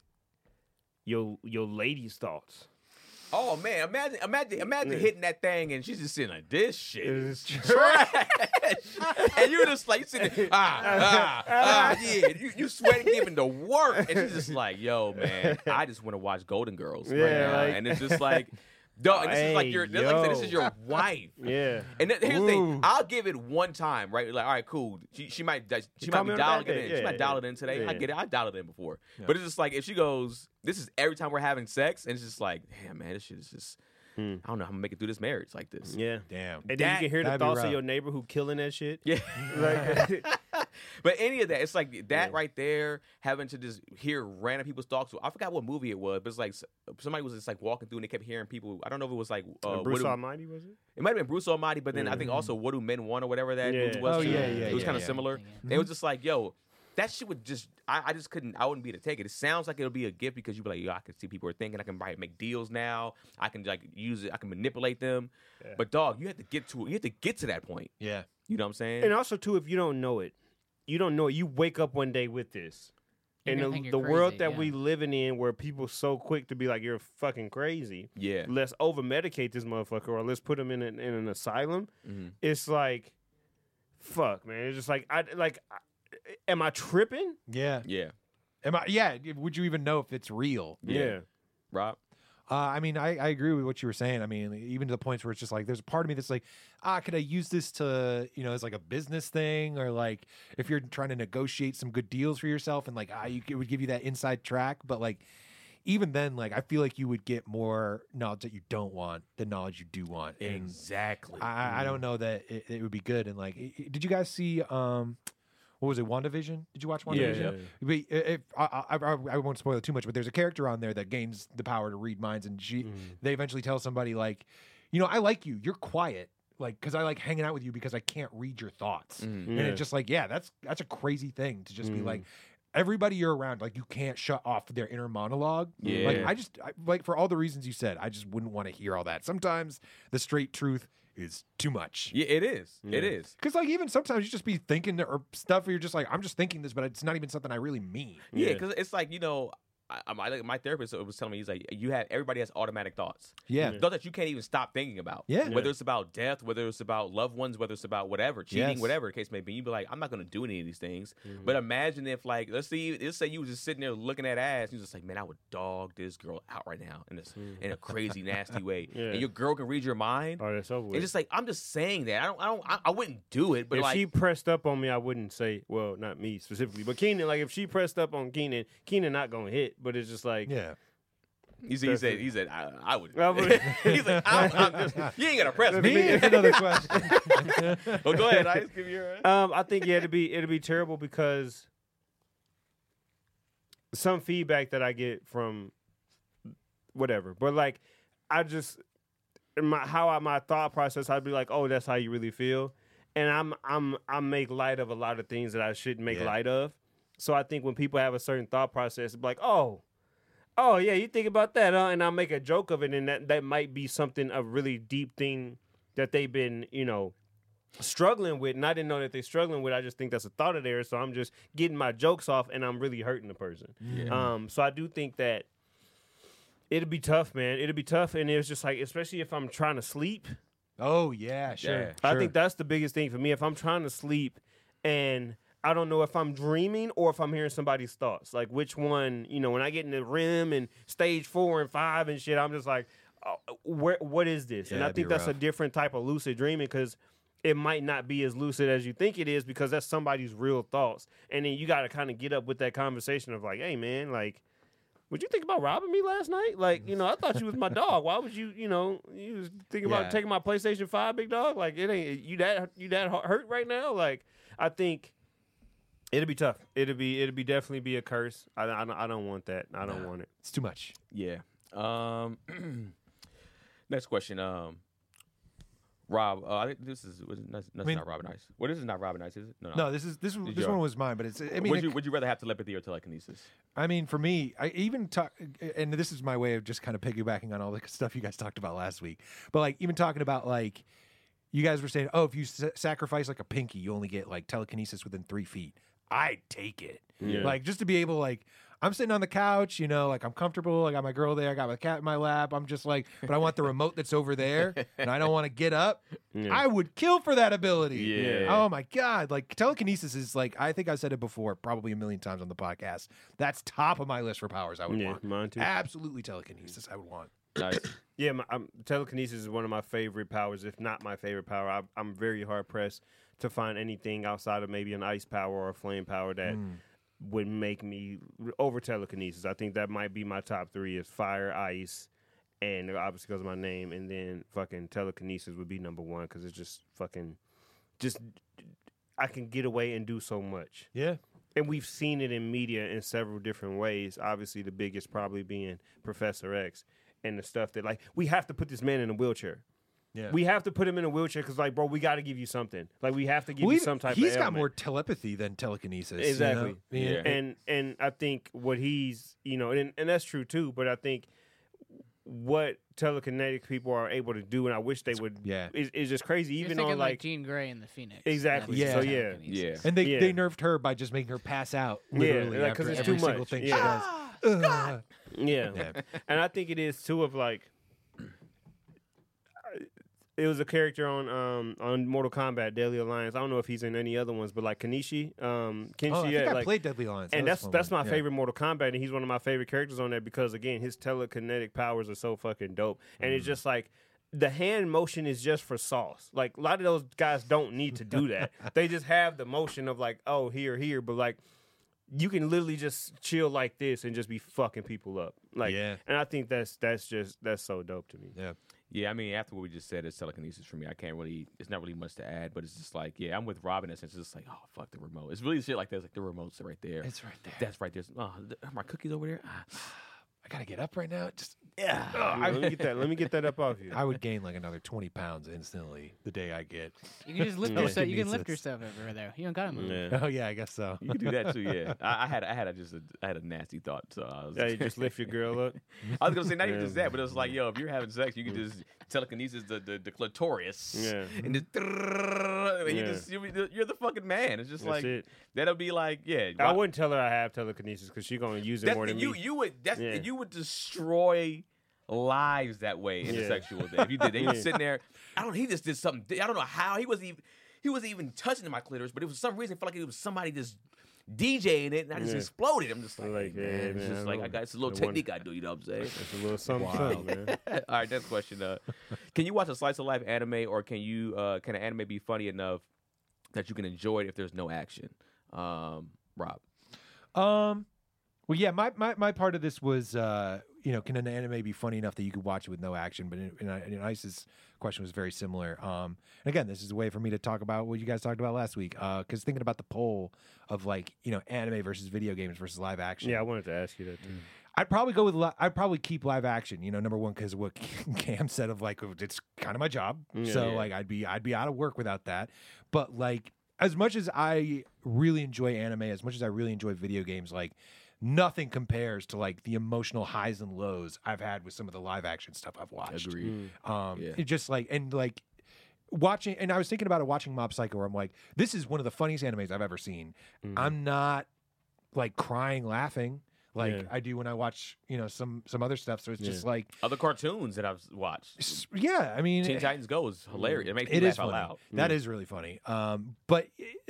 your lady's thoughts. Oh man, imagine hitting that thing and she's just sitting like, this shit It's trash. And you're just like sitting there, you sweating, giving the work, and she's just like, yo, man, I just want to watch Golden Girls right now. like- And it's just like, dog, and this is like Hey, like I said, this is yo. your wife. Yeah. And here's the thing, I'll give it one time, right? Like, all right, cool. She might call be me on dialing that it in. day. She might Yeah, dial it in today. yeah. I get it. I dialed it in before. But it's just like, if she goes, this is every time we're having sex, and it's just like, damn, man, this shit is just, I don't know how I'm gonna make it through this marriage like this. Yeah. Damn. And then you can hear the that'd be thoughts of rough. your neighbor who killing that shit. Yeah. Like, But any of that, it's like that right there, having to just hear random people's thoughts. I forgot what movie it was, but it's like somebody was just like walking through and they kept hearing people. I don't know if it was like Bruce Almighty, was it? It might have been Bruce Almighty, but then I think also What Do Men Want or whatever that movie was. Oh, too. yeah, It was kind of yeah. similar. It was just like, yo, that shit would just I just couldn't. I wouldn't be able to take it. It sounds like it'll be a gift because you be like, yo, I can see people are thinking. I can make deals now. I can like use it. I can manipulate them. Yeah. But dog, you have to get to that point. Yeah. You know what I'm saying? And also too, if you don't know it, you wake up one day with this. You're And gonna think the you're world crazy, that yeah. we living in, where people so quick to be like, "You're fucking crazy." Yeah. Let's over medicate this motherfucker, or let's put him in an asylum. Mhm. It's like, fuck, man. It's just like, am I tripping? Yeah. Yeah. Yeah. Would you even know if it's real? Yeah. Rob. I mean, I agree with what you were saying. I mean, even to the points where it's just like, there's a part of me that's like, could I use this to, as like a business thing, or like if you're trying to negotiate some good deals for yourself, and like, it would give you that inside track. But like, even then, like, I feel like you would get more knowledge that you don't want than knowledge you do want. And Exactly. I don't know that it would be good. And like, did you guys see, what was it, WandaVision? Did you watch WandaVision? I won't spoil it too much, but there's a character on there that gains the power to read minds, and they eventually tell somebody like, I like you. You're quiet, like, because I like hanging out with you because I can't read your thoughts. And it's just like, that's a crazy thing to just be like, everybody you're around, like, you can't shut off their inner monologue. Yeah. Like, like for all the reasons you said, I just wouldn't want to hear all that. Sometimes the straight truth is too much. Yeah, it is. It is. Because like even sometimes you just be thinking or stuff where you're just like, I'm just thinking this, but it's not even something I really mean. Yeah, because it's like, my therapist was telling me, he's like, everybody has automatic thoughts. Yeah. Thoughts that you can't even stop thinking about. Yeah. Whether it's about death, whether it's about loved ones, whether it's about whatever, cheating, Yes. whatever the case may be. You'd be like, I'm not going to do any of these things. But imagine if, like, let's say you was just sitting there looking at ass, and you're just like, man, I would dog this girl out right now in a crazy, nasty way. Yeah. And your girl can read your mind. Oh, that's over with. It's just like, I'm just saying that. I wouldn't do it, but if like, she pressed up on me, I wouldn't say, well, not me specifically, but Keenan. Like, if she pressed up on Keenan not gonna hit. But it's just like, Yeah. he said, I would. I would- He's like, I'm just, you ain't gonna press me. Here's another question. Well, go ahead. Ice, give your. I think it'd be terrible because some feedback that I get from whatever, but like I just my thought process, I'd be like, oh, that's how you really feel, and I make light of a lot of things that I shouldn't make light of. So I think when people have a certain thought process, it's like, oh yeah, you think about that, huh? And I'll make a joke of it, and that might be something, a really deep thing that they've been, struggling with, and I didn't know that they're struggling with. I just think that's a thought of theirs, so I'm just getting my jokes off, and I'm really hurting the person. So I do think that it'll be tough, man. It'll be tough, and it's just like, especially if I'm trying to sleep. Oh yeah, sure. Yeah. I think that's the biggest thing for me. If I'm trying to sleep and I don't know if I'm dreaming or if I'm hearing somebody's thoughts, like which one, when I get in the REM and stage 4 and 5 and shit, I'm just like, what is this? And I it'd be think that's a rough. different type of lucid dreaming, because it might not be as lucid as you think it is, because that's somebody's real thoughts. And then you got to kind of get up with that conversation of like, hey, man, like, would you think about robbing me last night? Like, I thought you was my dog. Why would you, you was thinking about taking my PlayStation 5, big dog? Like, it ain't, you that hurt right now? Like, I think it'll be tough. It'll definitely be a curse. I don't want that. I don't want it. It's too much. Yeah. Next question. Rob, I think this is not Robin Ice. What is not Robin Ice? Is it? No, this one was mine, but it's. I mean, would you rather have telepathy or telekinesis? I mean, for me, I even talk, and this is my way of just kind of piggybacking on all the stuff you guys talked about last week. But like, even talking about like, you guys were saying, oh, if you sacrifice like a pinky, you only get like telekinesis within 3 feet. I'd take it. Yeah. Like, just to be able, like, I'm sitting on the couch, like I'm comfortable. I got my girl there. I got my cat in my lap. I'm just like, but I want the remote that's over there, and I don't want to get up. Yeah. I would kill for that ability. Yeah. Oh my God. Like, telekinesis is like, I think I've said it before, probably a million times on the podcast. That's top of my list for powers I would want. Mine too. Absolutely telekinesis I would want. Nice. Yeah, telekinesis is one of my favorite powers, if not my favorite power. I'm very hard pressed to find anything outside of maybe an ice power or a flame power that would make me over telekinesis. I think that might be my top 3 is fire, ice, and obviously because of my name, and then fucking telekinesis would be number 1 because it's just I can get away and do so much. Yeah. And we've seen it in media in several different ways. Obviously, the biggest probably being Professor X and the stuff that, like, we have to put this man in a wheelchair. Yeah. We have to put him in a wheelchair because, like, bro, we got to give you something. Like, we have to give Well, you some type of He's got ailment. more telepathy than telekinesis. Exactly. You know? Yeah. And I think what he's, and that's true too, but I think what telekinetic people are able to do, and I wish they would, is just crazy. You're Even thinking on like Jean Grey in the Phoenix. Exactly. That's So, his yeah. telekinesis. And they Yeah. nerfed her by just making her pass out. Yeah, Literally, like, 'cause after it's every too single much. thing Yeah. she does. Ugh. yeah. Yeah. And I think it is too of like, it was a character on Mortal Kombat Deadly Alliance. I don't know if he's in any other ones, but like Kenichi, Kenshi, Oh, I think I like, played Deadly Alliance. and That was that's a fun that's one. my favorite Mortal Kombat, and he's one of my favorite characters on there because again, his telekinetic powers are so fucking dope, and it's just like the hand motion is just for sauce. Like a lot of those guys don't need to do that; they just have the motion of like, oh, here, but like you can literally just chill like this and just be fucking people up. Like, Yeah. and I think that's so dope to me. Yeah. Yeah, I mean, after what we just said, it's telekinesis for me. I can't really. It's not really much to add, but it's just like, yeah, I'm with Robin. It's just like, oh fuck the remote. It's really shit like this. Like the remote's right there. It's right there. That's right there. Oh, are my cookies over there? I gotta get up right now. Just Let me get that up off you. I would gain like another 20 pounds instantly the day I get. You can just lift Yeah. yourself. You can lift Telekinesis. yourself over there. You don't gotta move. Yeah. Oh yeah, I guess so. You can do that too. Yeah, I had a nasty thought. So I was, Yeah, you just lift your girl up. I was gonna say not even Yeah. just that, but it was like, yo, if you're having sex, you can just telekinesis the clitoris. Yeah. And just, and you Yeah. just you're the fucking man. It's just That's like it. that'll be like, yeah. I wouldn't tell her I have telekinesis because she's gonna use it That's more than you. me. You Yeah. would destroy lives that way in a Yeah. sexual day. If you did, then you Yeah. sitting there. He just did something. I don't know how he wasn't even touching my clitoris, but it was for some reason I felt like it was somebody just DJing it, and I just Yeah. exploded. I'm just like, Like, hey, yeah, man, it's man, just I like know. I got it's a little The one- technique I do. You know what I'm saying? It's a little something, Wow. something, man. All right, next question. Can you watch a slice of life anime, or can an anime be funny enough that you can enjoy it if there's no action? Rob. Well, yeah, my part of this was, can an anime be funny enough that you could watch it with no action? But in Ice's question was very similar. And again, this is a way for me to talk about what you guys talked about last week. Because thinking about the poll of like, anime versus video games versus live action. Yeah, I wanted to ask you that too. I'd probably go with. I'd probably keep live action. Number one because what Cam said of like it's kind of my job. Yeah, So yeah. like I'd be out of work without that. But like as much as I really enjoy anime, as much as I really enjoy video games, like nothing compares to like the emotional highs and lows I've had with some of the live action stuff I've watched. Agreed. Mm. Yeah. It just like and like watching. And I was thinking about it watching Mob Psycho, where I'm like, this is one of the funniest animes I've ever seen. I'm not like crying, laughing. Like Yeah. I do when I watch, some other stuff. So it's just Yeah. like, Other cartoons that I've watched. yeah. I mean, Teen Titans Go is hilarious. It makes me it laugh is out funny. loud. That is really funny. But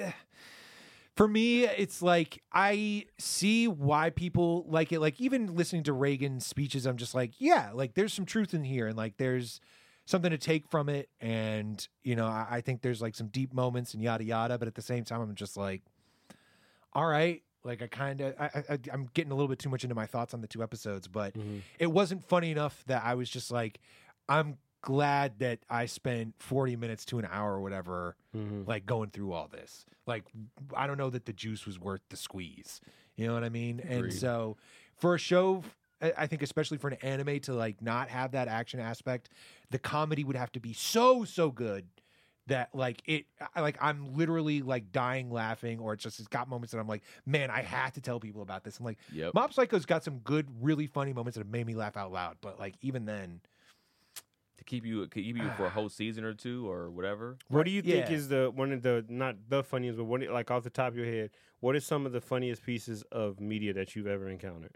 for me, it's like I see why people like it. Like even listening to Reagan's speeches, I'm just like, yeah, like there's some truth in here, and like there's something to take from it. And I think there's like some deep moments and yada yada. But at the same time, I'm just like, all right. Like I'm getting a little bit too much into my thoughts on the two episodes, but it wasn't funny enough that I was just like, I'm glad that I spent 40 minutes to an hour or whatever, like going through all this. Like, I don't know that the juice was worth the squeeze. You know what I mean? And Agreed. so for a show, I think especially for an anime to like not have that action aspect, the comedy would have to be so good that like I'm literally like dying laughing, or it's got moments that I'm like, man, I have to tell people about this. I'm like, Yep. Mob Psycho's got some good, really funny moments that have made me laugh out loud. But like even then, To keep you for a whole season or two or whatever. What do you think Yeah. is one of the not the funniest, but like off the top of your head, what is some of the funniest pieces of media that you've ever encountered?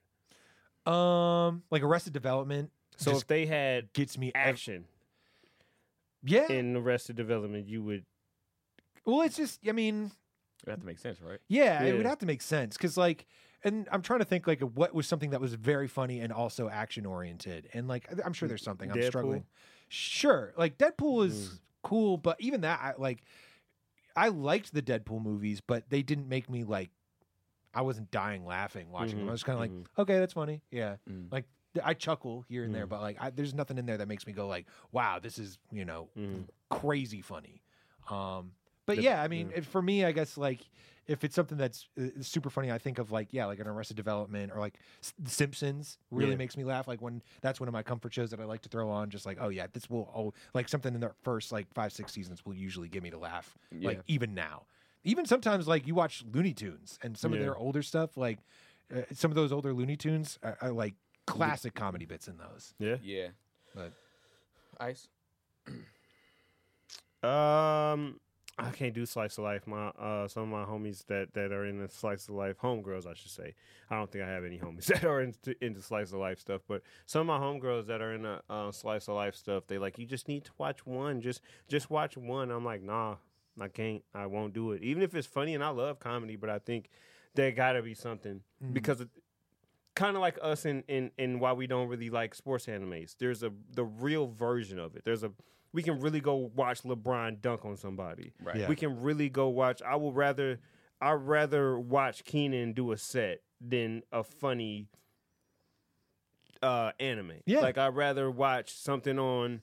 like Arrested Development. So just if they had gets me action yeah. in Arrested Development, you would. Well, it's just, I mean, It have to make sense, right? yeah, it Yeah. would have to make sense because like, and I'm trying to think like of what was something that was very funny and also action oriented, and like I'm sure there's something I'm Deadpool? struggling. Sure, like Deadpool is cool, but even that, I liked the Deadpool movies, but they didn't make me like. I wasn't dying laughing watching them. I was kind of like, okay, that's funny, yeah. Mm. Like I chuckle here and there, but like there's nothing in there that makes me go like, wow, this is crazy funny. But yeah, I mean, for me, I guess like if it's something that's super funny, I think of like an Arrested Development or like The Simpsons really Yeah. makes me laugh. Like when that's one of my comfort shows that I like to throw on. Just like, oh yeah, this will like something in the first like 5-6 seasons will usually get me to laugh. Yeah. Like even now, even sometimes like you watch Looney Tunes and some of Yeah. their older stuff, like some of those older Looney Tunes are like classic comedy bits in those. Yeah. Yeah. But Ice. I can't do slice of life. My some of my homies that are in the slice of life, homegirls, I should say. I don't think I have any homies that are into slice of life stuff, but some of my homegirls that are in the slice of life stuff, they like, you just need to watch one. Just watch one. I'm like, nah, I can't. I won't do it. Even if it's funny, and I love comedy, but I think there got to be something because kind of like us in why we don't really like sports animes. There's the real version of it. We can really go watch LeBron dunk on somebody. Right. Yeah. We can really go watch. I'd rather watch Keenan do a set than a funny anime. Yeah. Like I'd rather watch something on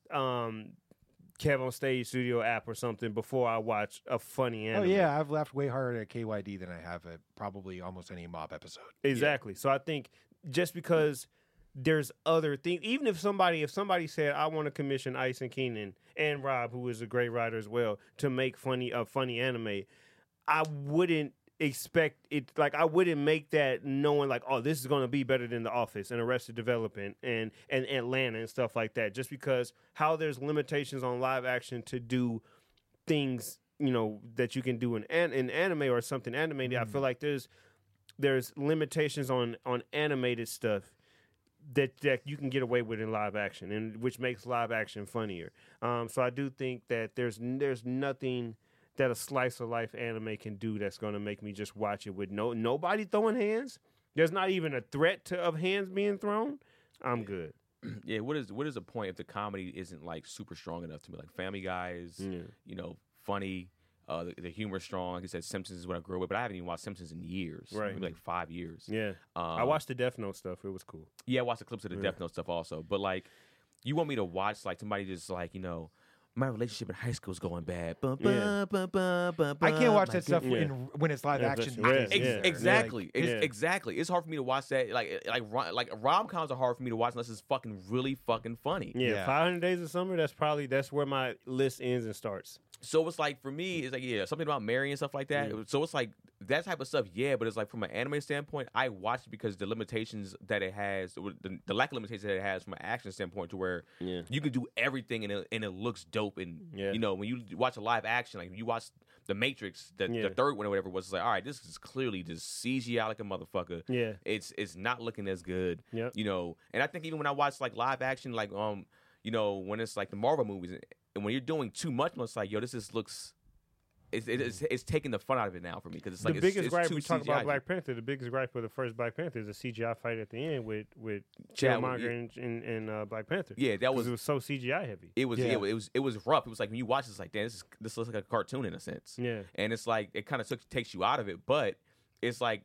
Kev on Stage Studio app or something before I watch a funny anime. oh yeah, I've laughed way harder at KYD than I have at probably almost any mob episode. Exactly. So I think just because there's other things, even if somebody said I want to commission Ice and Keenan and Rob, who is a great writer as well, to make a funny anime, I wouldn't expect it. Like I wouldn't make that knowing like, oh, this is going to be better than The Office and Arrested Development and Atlanta and stuff like that. Just because how there's limitations on live action to do things, that you can do in anime or something animated. I feel like there's limitations on animated stuff that you can get away with in live action, and which makes live action funnier. So I do think that there's nothing that a slice of life anime can do that's going to make me just watch it with nobody throwing hands. There's not even a threat of hands being thrown. I'm good. Yeah. What is the point if the comedy isn't like super strong enough to me? Like Family Guy is, funny. The humor's strong. Like I said, Simpsons is what I grew up with, but I haven't even watched Simpsons in years. Right. Maybe like 5 years. Yeah. I watched the Death Note stuff. It was cool. Yeah, I watched the clips of the Death Note stuff also. But like, you want me to watch like somebody just like, my relationship in high school is going bad. I can't watch that stuff yeah. when it's live Yeah, action. that's- these days. yeah. Exactly. Yeah. Exactly. It's hard for me to watch that. Like rom-coms are hard for me to watch unless it's fucking really fucking funny. Yeah. 500 Days of Summer. That's where my list ends and starts. So it's like for me, it's like something about Mary and stuff like that. So it's like that type of stuff, but it's like from an anime standpoint, I watch it because the limitations that it has, the lack of limitations that it has from an action standpoint, to where you can do everything and it looks dope. And when you watch a live action, like you watch The Matrix, the third one or whatever, was like, all right, this is clearly just CGI like a motherfucker. Yeah. It's not looking as good. Yep. And I think even when I watch like live action, like when it's like the Marvel movies. And when you're doing too much, it's like, this just looks. It's taking the fun out of it now for me because it's like The biggest it's gripe too we talk about CGI. Black Panther. The biggest gripe for the first Black Panther is a CGI fight at the end with Chadwick, Killmonger and Black Panther. Yeah, that 'Cause was. it was so CGI heavy. It was. Yeah. It was rough. It was like when you watch this, like, damn, this looks like a cartoon in a sense. Yeah. And it's like it kind of takes you out of it, but it's like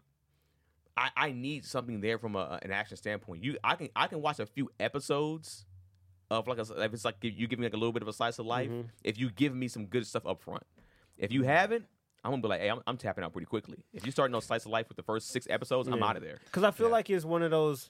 I need something there from an action standpoint. I can watch a few episodes of like if it's like you give me like a little bit of a slice of life. If you give me some good stuff up front. If you haven't, I'm gonna be like, hey, I'm tapping out pretty quickly. If you start no slice of life with the first 6 episodes, I'm out of there. Because I feel like it's one of those.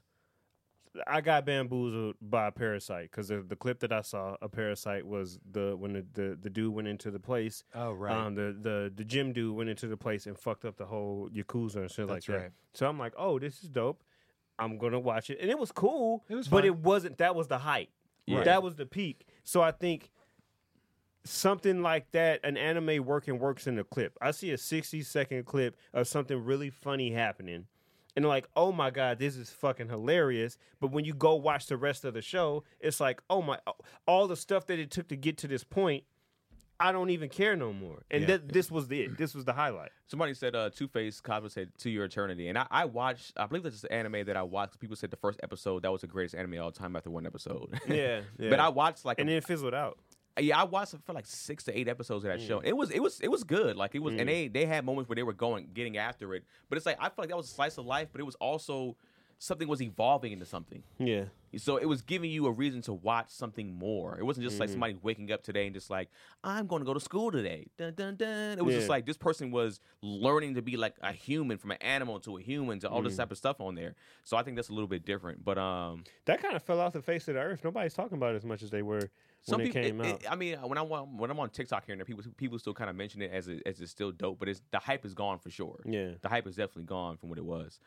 I got bamboozled by Parasite because the clip that I saw of Parasite was when the dude went into the place. Oh right. The gym dude went into the place and fucked up the whole Yakuza and shit like That's that. right. So I'm like, oh, this is dope. I'm gonna watch it, and it was cool. It was but fun. it wasn't. That was the height. Yeah. That was the peak. So I think something like that, an anime works in a clip. I see a 60-second clip of something really funny happening. And like, oh my God, this is fucking hilarious. But when you go watch the rest of the show, it's like, oh my, all the stuff that it took to get to this point, I don't even care no more. And this was it. This was the highlight. Somebody said, Two-Face, Cosmo said, To Your Eternity. And I watched, I believe that's the anime that I watched. People said the first episode, that was the greatest anime of all time after one episode. Yeah. But I watched like and then it fizzled out. I watched it for like 6 to 8 episodes of that show. It was good. Like it was, and they had moments where they were getting after it. But it's like I feel like that was a slice of life. But it was also something was evolving into something. Yeah. So it was giving you a reason to watch something more. It wasn't just like somebody waking up today and just like, I'm going to go to school today. Dun, dun, dun. It was just like this person was learning to be like a human, from an animal to a human, to all this type of stuff on there. So I think that's a little bit different. But that kind of fell off the face of the earth. Nobody's talking about it as much as they were when it came out. I mean, when I'm on TikTok here and there, people still kind of mention it as it's still dope, but the hype is gone for sure. Yeah. The hype is definitely gone from what it was.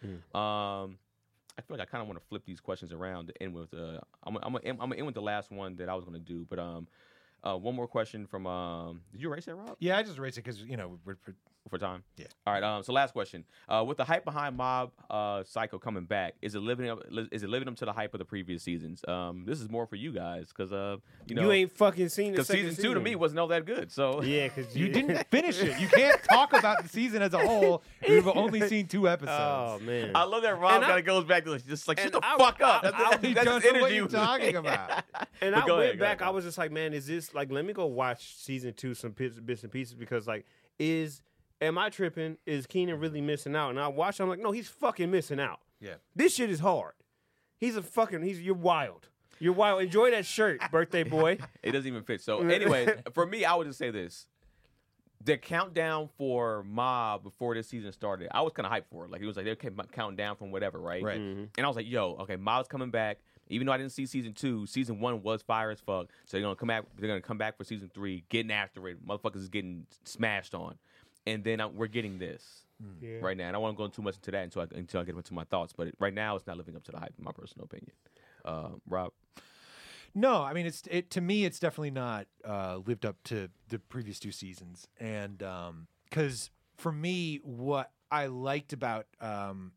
I feel like I kind of want to flip these questions around to end with. I'm gonna end with the last one that I was gonna do, but one more question from. Did you erase that, Rob? Yeah, I just erased it because we're For time. Yeah. All right. So last question. With the hype behind Mob Psycho coming back, is it living up? Is it living up to the hype of the previous seasons? This is more for you guys because you ain't fucking seen the because second season 2 to me wasn't all that good. So Yeah, because you didn't finish it. You can't talk about the season as a whole. We've only seen 2 episodes. Oh man. I love that Rob And kind of goes back to just like shut and the I- fuck up. He That's don't his know what energy. you're talking about. And But I go went ahead, go back. ahead. I was just like, man, is this like? Let me go watch season 2, some bits and pieces, because like, am I tripping? Is Keenan really missing out? And I watched. I'm like, no, he's fucking missing out. Yeah. This shit is hard. You're wild. You're wild. Enjoy that shirt, birthday boy. It doesn't even fit. So anyway, for me, I would just say this. The countdown for Mob before this season started, I was kind of hyped for it. Like, it was like, they kept counting down from whatever, right? Right. And I was like, yo, okay, Mob's coming back. Even though I didn't see season 2, season 1 was fire as fuck. So they're gonna come back for season 3, getting after it. Motherfuckers is getting smashed on. And then we're getting this right now. And I don't want to go too much into that until I get into my thoughts. But right now, it's not living up to the hype, in my personal opinion. Rob? No, I mean to me it's definitely not lived up to the previous 2 seasons, and because for me what I liked about and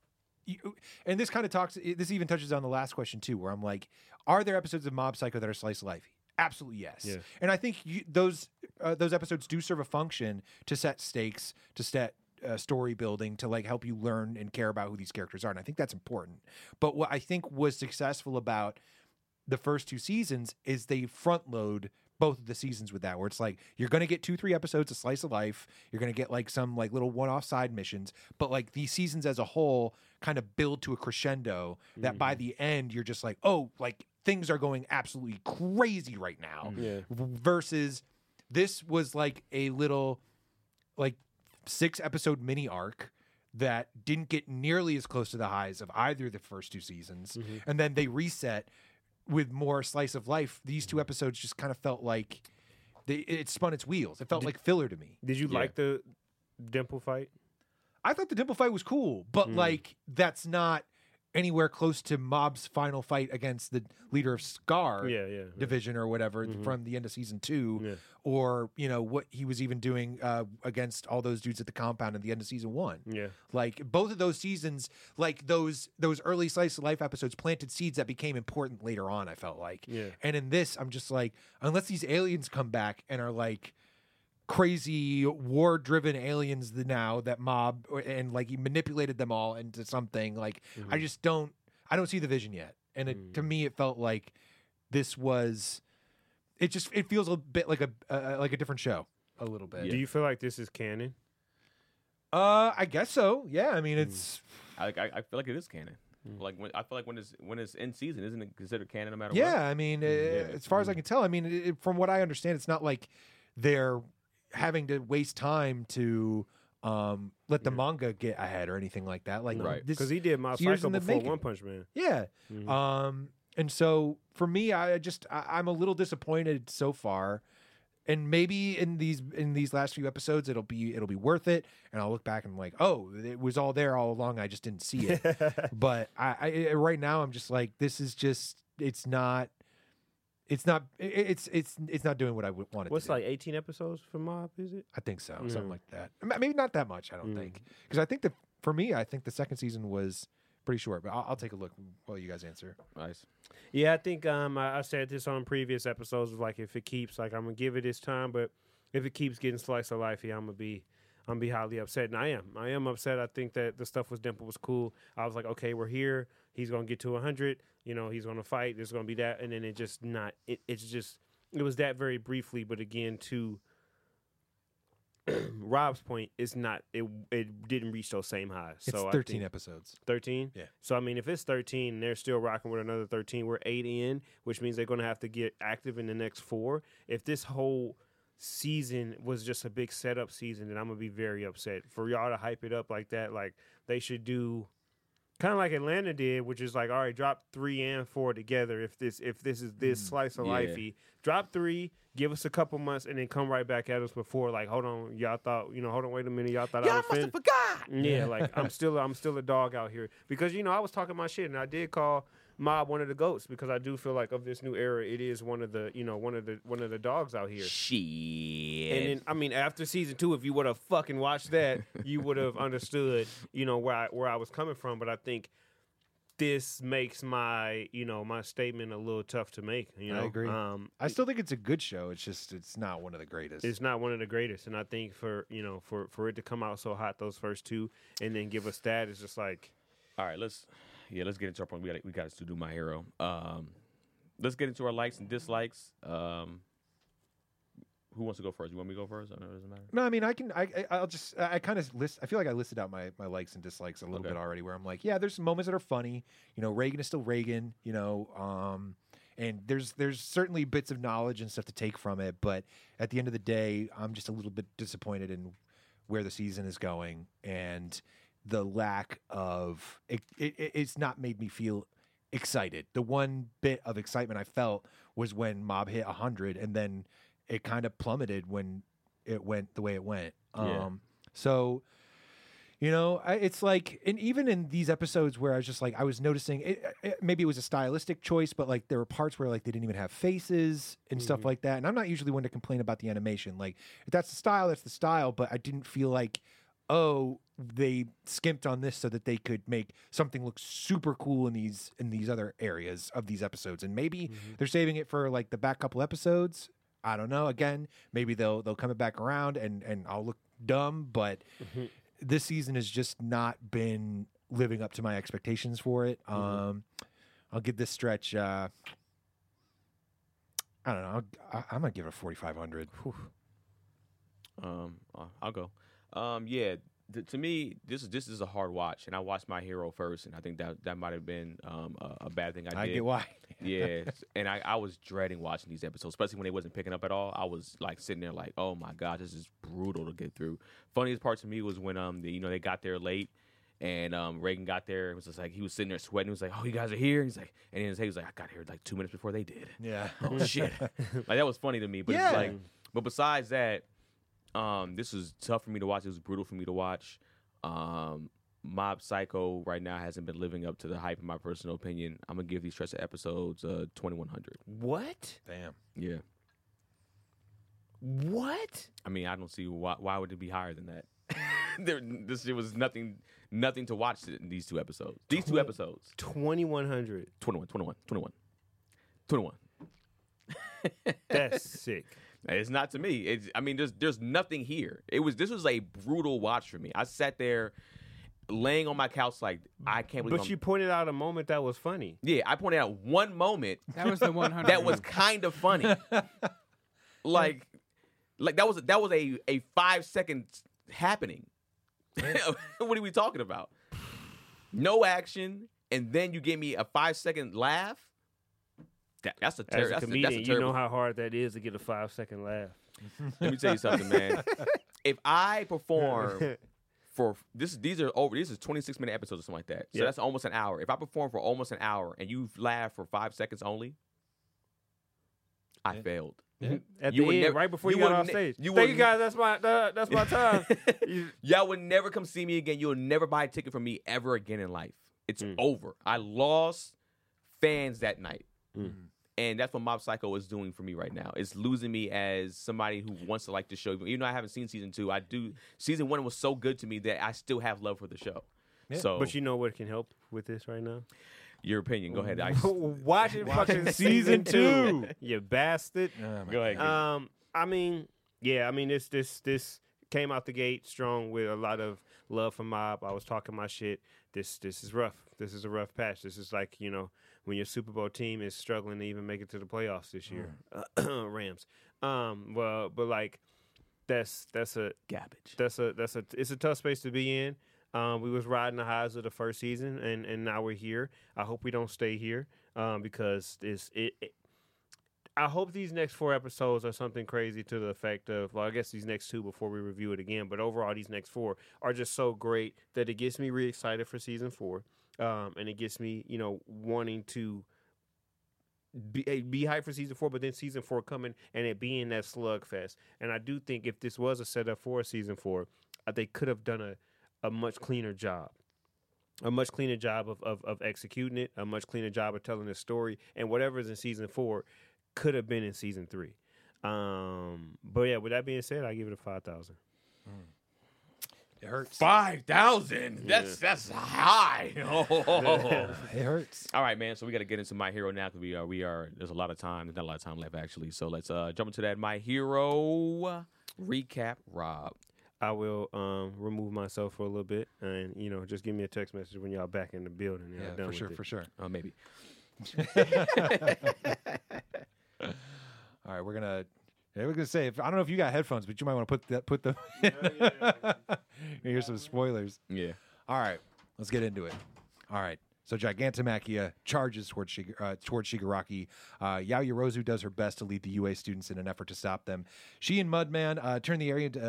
this kind of this even touches on the last question too, where I'm like, are there episodes of Mob Psycho that are slice of life? Absolutely yes, Yeah. and I think those episodes do serve a function to set stakes, to set story building, to like help you learn and care about who these characters are, and I think that's important. But what I think was successful about the first 2 seasons is they front load both of the seasons with that, where it's like you're going to get 2-3 episodes of slice of life, you're going to get like some like little one-off side missions, but like these seasons as a whole kind of build to a crescendo that by the end you're just like, oh, like things are going absolutely crazy right now. Yeah. Versus this was like a little like 6-episode mini arc that didn't get nearly as close to the highs of either of the first 2 seasons, and then they reset with more slice of life. These 2 episodes just kind of felt like it spun its wheels. It felt like filler to me. Did you like the Dimple fight? I thought the Dimple fight was cool, but like that's not anywhere close to Mob's final fight against the leader of Scar division or whatever from the end of season 2, or what he was even doing against all those dudes at the compound at the end of season 1. Yeah. Like both of those seasons, like those early slice of life episodes planted seeds that became important later on, I felt like. Yeah. And in this, I'm just like, unless these aliens come back and are like crazy war-driven aliens now that Mob, and like he manipulated them all into something, like I don't see the vision yet. And to me, it felt like this was, it feels a bit like a different show a little bit. Do you feel like this is canon? I guess so. Yeah. I mean, it's I feel like it is canon. Like I feel like when it's in season, isn't it considered canon no matter yeah. what? I mean, as far as I can tell, I mean, from what I understand, it's not like they're having to waste time to let the manga get ahead or anything like that. Like, Right. Because he did Mob years Psycho in the before making. One Punch Man. yeah. And so for me, I'm a little disappointed so far. And maybe in these last few episodes, it'll be worth it, and I'll look back and I'm like, oh, it was all there all along. I just didn't see it. But I right now, I'm just like, this is just it's not doing what I would want it What's to do. like 18 episodes for Mob? Is it? I think so, something like that. Maybe not that much. I don't think, because I think for me, I think the second season was pretty short. But I'll take a look while you guys answer. Nice. Yeah, I think I said this on previous episodes. Like, if it keeps, like, I'm gonna give it its time, but if it keeps getting slice of life, I'm gonna be highly upset, and I am upset. I think that the stuff with Dimple was cool. I was like, okay, we're here. He's gonna get to 100. He's gonna fight. There's gonna be that, and then it just not. It was that very briefly, but again, Rob's point, it's not. It didn't reach those same highs. It's So 13 episodes. 13? Yeah. So, I mean, if it's 13 and they're still rocking with another 13, we're 8 in, which means they're going to have to get active in the next 4. If this whole season was just a big setup season, then I'm going to be very upset. For y'all to hype it up like that, like, they should do kind of like Atlanta did, which is like, all right, drop 3 and 4 together if this is this slice of Yeah. lifey. Drop 3, give us a couple months, and then come right back at us before, like, hold on, y'all thought, hold on, wait a minute, y'all thought I was finished. forgot. Yeah, like I'm still a dog out here because I was talking my shit and I did call Mob one of the goats because I do feel like of this new era it is one of the one of the dogs out here. Shit. And then I mean after season 2, if you would have fucking watched that, you would have understood where I was coming from. But I think this makes my my statement a little tough to make. I agree. I still think it's a good show. It's just it's not one of the greatest. It's not one of the greatest, and I think for it to come out so hot those first 2 and then give us that is just like. All right, let's get into our point. We got to do My Hero. Let's get into our likes and dislikes. Who wants to go first? You want me to go first? I know it doesn't matter. No, I mean, I'll just, I kind of list, I feel like I listed out my likes and dislikes a little Okay. bit already where I'm like, yeah, there's some moments that are funny. Reagan is still Reagan, and there's certainly bits of knowledge and stuff to take from it. But at the end of the day, I'm just a little bit disappointed in where the season is going and the lack of, it's not made me feel excited. The one bit of excitement I felt was when Mob hit 100 and then it kind of plummeted when it went the way it went. Yeah. So, it's like, and even in these episodes where I was just like, I was noticing maybe it was a stylistic choice, but like there were parts where like they didn't even have faces and stuff like that. And I'm not usually one to complain about the animation. Like if that's the style, that's the style. But I didn't feel like, oh, they skimped on this so that they could make something look super cool in these other areas of these episodes. And maybe they're saving it for like the back couple episodes. I don't know. Again, maybe they'll come back around and I'll look dumb, but this season has just not been living up to my expectations for it. I'll give this stretch. I don't know. I'm gonna give it a 4,500. I'll go. Yeah. To me, this is a hard watch, and I watched My Hero first, and I think that might have been a bad thing I did. I get why. Yeah, and I was dreading watching these episodes, especially when they wasn't picking up at all. I was like sitting there like, oh my god, this is brutal to get through. Funniest part to me was when they got there late, and Reagan got there. It was just like he was sitting there sweating. He was like, oh, you guys are here. He's like, and he was like, I got here like 2 minutes before they did. Yeah. Oh shit, like that was funny to me. But Yeah. it's like, but besides that, this was tough for me to watch. It was brutal for me to watch. Mob Psycho right now hasn't been living up to the hype in my personal opinion. I'm gonna give these stretch of episodes 2,100. What? Damn. Yeah, What? I mean I don't see why would it be higher than that. This shit was nothing to watch in these 2 episodes. These 2 episodes 2,100. 21. That's sick. It's not to me. There's nothing here. This was a brutal watch for me. I sat there laying on my couch like I can't believe. But you pointed out a moment that was funny. Yeah, I pointed out one moment That was the 100. that was kind of funny. like that was a 5 second happening. What are we talking about? No action, and then you gave me a 5 second laugh. That's a As a terrible. comedian, you know how hard that is to get a 5-second laugh. Let me tell you something, man. If I perform for these is 26-minute episodes or something like that. So Yep. that's almost an hour. If I perform for almost an hour and you laugh for 5 seconds only, I failed. At You the would end, never- right before you you got would off ne- stage. you Thank would you guys. That's my time. Y'all would never come see me again. You'll never buy a ticket from me ever again in life. It's over. I lost fans that night. And that's what Mob Psycho is doing for me right now. It's losing me as somebody who wants to like the show. Even though I haven't seen season 2, I do. Season 1 was so good to me that I still have love for the show. Yeah. So, But you know what can help with this right now? your opinion. Go ahead, Ice. Watching fucking season 2, you bastard. Go ahead. This came out the gate strong with a lot of love for Mob. I was talking my shit. This is rough. This is a rough patch. This is like, when your Super Bowl team is struggling to even make it to the playoffs this year. Rams. But like that's a Garbage. it's a tough space to be in. We was riding the highs of the first season, and now we're here. I hope we don't stay here because I hope these next 4 episodes are something crazy to the effect of, well, I guess these next 2 before we review it again. But overall, these next 4 are just so great that it gets me really excited for season 4, and it gets me, wanting to be hyped for season 4. But then season 4 coming and it being that slugfest. And I do think if this was a setup for season 4, they could have done a much cleaner job. A much cleaner job of executing it, a much cleaner job of telling the story, and whatever is in season 4 could have been in season 3. But yeah, with that being said, I give it a 5,000. It hurts. 5,000. That's high. It hurts. All right, man. So we got to get into My Hero now because we are. There's a lot of time. There's not a lot of time left actually. So let's jump into that My Hero recap. Rob. I will remove myself for a little bit, and just give me a text message when y'all back in the building. And Yeah, I'm done for sure. Maybe. All right, we're gonna say. I don't know if you got headphones, but you might want to put them. Here's some spoilers. Yeah. All right, let's get into it. All right. So Gigantomachia charges towards Shigaraki. Yaoyorozu does her best to lead the UA students in an effort to stop them. She and Mudman turn the area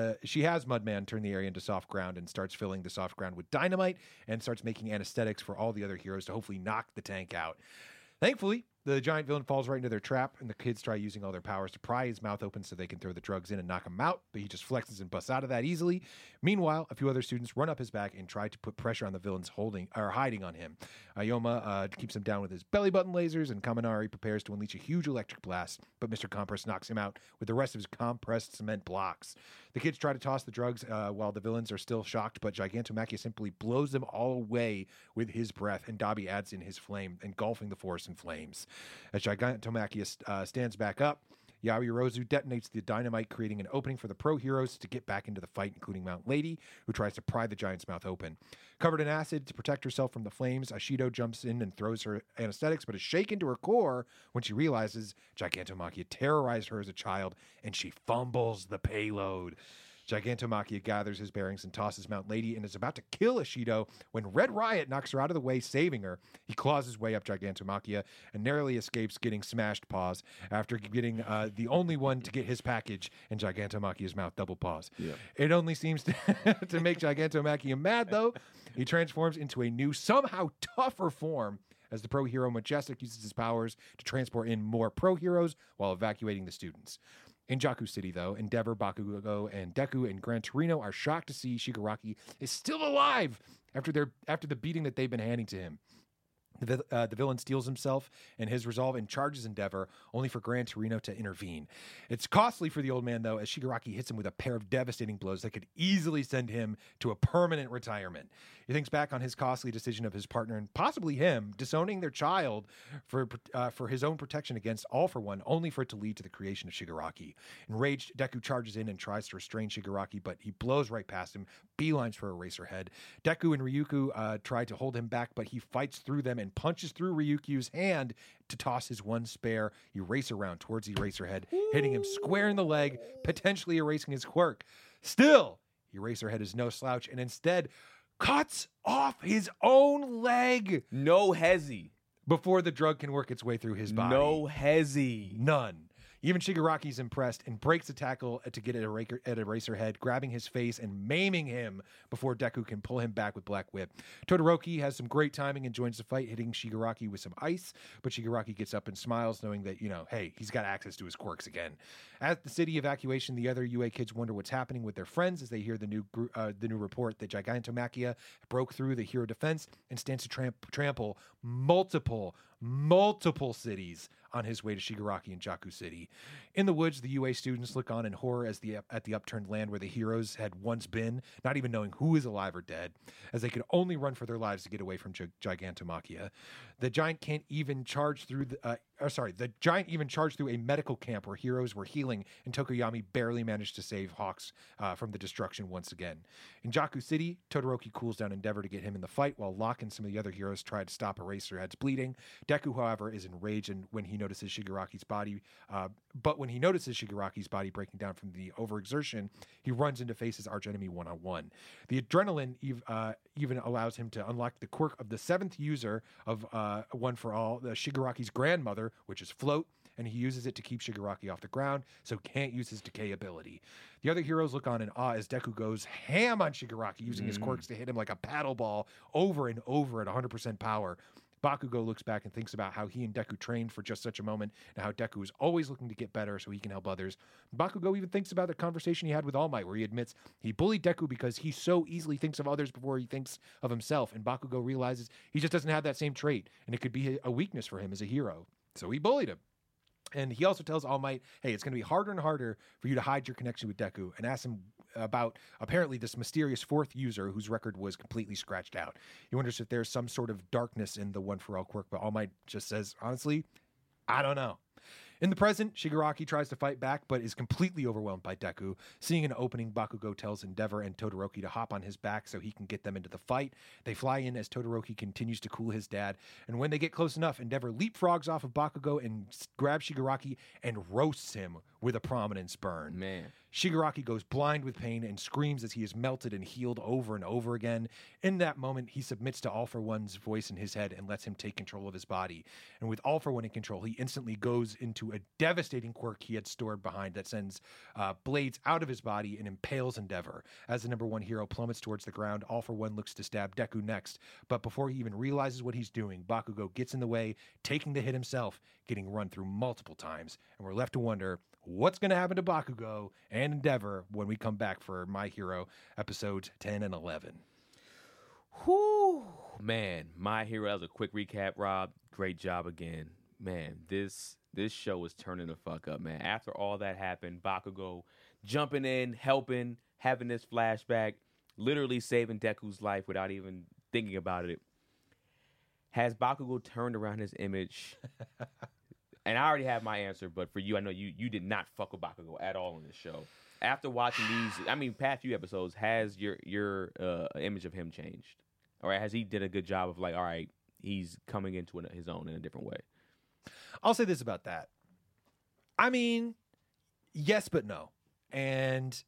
into soft ground and starts filling the soft ground with dynamite and starts making anesthetics for all the other heroes to hopefully knock the tank out. Thankfully, the giant villain falls right into their trap, and the kids try using all their powers to pry his mouth open so they can throw the drugs in and knock him out, but he just flexes and busts out of that easily. Meanwhile, a few other students run up his back and try to put pressure on the villains hiding on him. Ayoma keeps him down with his belly button lasers, and Kaminari prepares to unleash a huge electric blast, but Mr. Compress knocks him out with the rest of his compressed cement blocks. The kids try to toss the drugs while the villains are still shocked, but Gigantomachia simply blows them all away with his breath, and Dabi adds in his flame, engulfing the force in flames. As Gigantomachia stands back up, Yaoyorozu detonates the dynamite, creating an opening for the pro heroes to get back into the fight, including Mount Lady, who tries to pry the giant's mouth open. Covered in acid to protect herself from the flames, Ashido jumps in and throws her anesthetics, but is shaken to her core when she realizes Gigantomachia terrorized her as a child, and she fumbles the payload. Gigantomachia gathers his bearings and tosses Mount Lady and is about to kill Ashido when Red Riot knocks her out of the way, saving her. He claws his way up Gigantomachia and narrowly escapes getting smashed paws after getting the only one to get his package in Gigantomachia's mouth, double paws. Yeah. It only seems to make Gigantomachia mad, though. He transforms into a new, somehow tougher form as the pro hero Majestic uses his powers to transport in more pro heroes while evacuating the students. In Jakku City, though, Endeavor, Bakugo, and Deku and Gran Torino are shocked to see Shigaraki is still alive after the beating that they've been handing to him. The villain steals himself and his resolve and charges Endeavor, only for Gran Torino to intervene. It's costly for the old man, though, as Shigaraki hits him with a pair of devastating blows that could easily send him to a permanent retirement. He thinks back on his costly decision of his partner and possibly him disowning their child for his own protection against All for One, only for it to lead to the creation of Shigaraki. Enraged, Deku charges in and tries to restrain Shigaraki, but he blows right past him, beelines for Eraserhead. Deku and Ryuku try to hold him back, but he fights through them and punches through Ryukyu's hand to toss his one spare eraser round towards Eraserhead, hitting him square in the leg, potentially erasing his quirk. Still, Eraserhead is no slouch and instead cuts off his own leg. No hezzy. Before the drug can work its way through his body. No hezzy. None. Even Shigaraki's impressed and breaks a tackle to get at Eraserhead, grabbing his face and maiming him before Deku can pull him back with Black Whip. Todoroki has some great timing and joins the fight, hitting Shigaraki with some ice, but Shigaraki gets up and smiles, knowing that, hey, he's got access to his quirks again. At the city evacuation, the other UA kids wonder what's happening with their friends as they hear the new report that Gigantomachia broke through the hero defense and stands to trample multiple cities on his way to Shigaraki and Jakku City. In the woods, the UA students look on in horror at the upturned land where the heroes had once been, not even knowing who is alive or dead, as they could only run for their lives to get away from Gigantomachia. The giant can't even charge through the giant even charged through a medical camp where heroes were healing, and Tokoyami barely managed to save Hawks from the destruction once again. In Jakku City, Todoroki cools down Endeavor to get him in the fight, while Locke and some of the other heroes try to stop Eraserhead's bleeding. Deku, however, is enraged when he notices Shigaraki's body, breaking down from the overexertion, he runs in to face his archenemy one-on-one. The adrenaline even allows him to unlock the quirk of the 7th user of One for All, the Shigaraki's grandmother, which is Float, and he uses it to keep Shigaraki off the ground, so can't use his decay ability. The other heroes look on in awe as Deku goes ham on Shigaraki, using his quirks to hit him like a paddle ball over and over at 100% power. Bakugo looks back and thinks about how he and Deku trained for just such a moment, and how Deku is always looking to get better so he can help others. Bakugo even thinks about the conversation he had with All Might, where he admits he bullied Deku because he so easily thinks of others before he thinks of himself, and Bakugo realizes he just doesn't have that same trait, and it could be a weakness for him as a hero. So he bullied him. And he also tells All Might, hey, it's going to be harder and harder for you to hide your connection with Deku, and asks him about apparently this mysterious 4th user whose record was completely scratched out. He wonders if there's some sort of darkness in the One for All quirk, but All Might just says, honestly, I don't know. In the present, Shigaraki tries to fight back, but is completely overwhelmed by Deku. Seeing an opening, Bakugo tells Endeavor and Todoroki to hop on his back so he can get them into the fight. They fly in as Todoroki continues to cool his dad, and when they get close enough, Endeavor leapfrogs off of Bakugo and grabs Shigaraki and roasts him with a prominence burn. Man. Shigaraki goes blind with pain and screams as he is melted and healed over and over again. In that moment, he submits to All for One's voice in his head and lets him take control of his body. And with All for One in control, he instantly goes into a devastating quirk he had stored behind that sends blades out of his body and impales Endeavor. As the number 1 hero plummets towards the ground, All for One looks to stab Deku next. But before he even realizes what he's doing, Bakugo gets in the way, taking the hit himself, getting run through multiple times. And we're left to wonder what's going to happen to Bakugo and Endeavor when we come back for My Hero episodes 10 and 11. Whew. Man, My Hero, that was a quick recap, Rob. Great job again. Man, this show is turning the fuck up, man. After all that happened, Bakugo jumping in, helping, having this flashback, literally saving Deku's life without even thinking about it. Has Bakugo turned around his image? And I already have my answer, but for you, I know you did not fuck with Bakugo at all in this show. After watching these, past few episodes, has your image of him changed? All right, has he did a good job of like, all right, he's coming into his own in a different way? I'll say this about that. I mean, yes, but no. And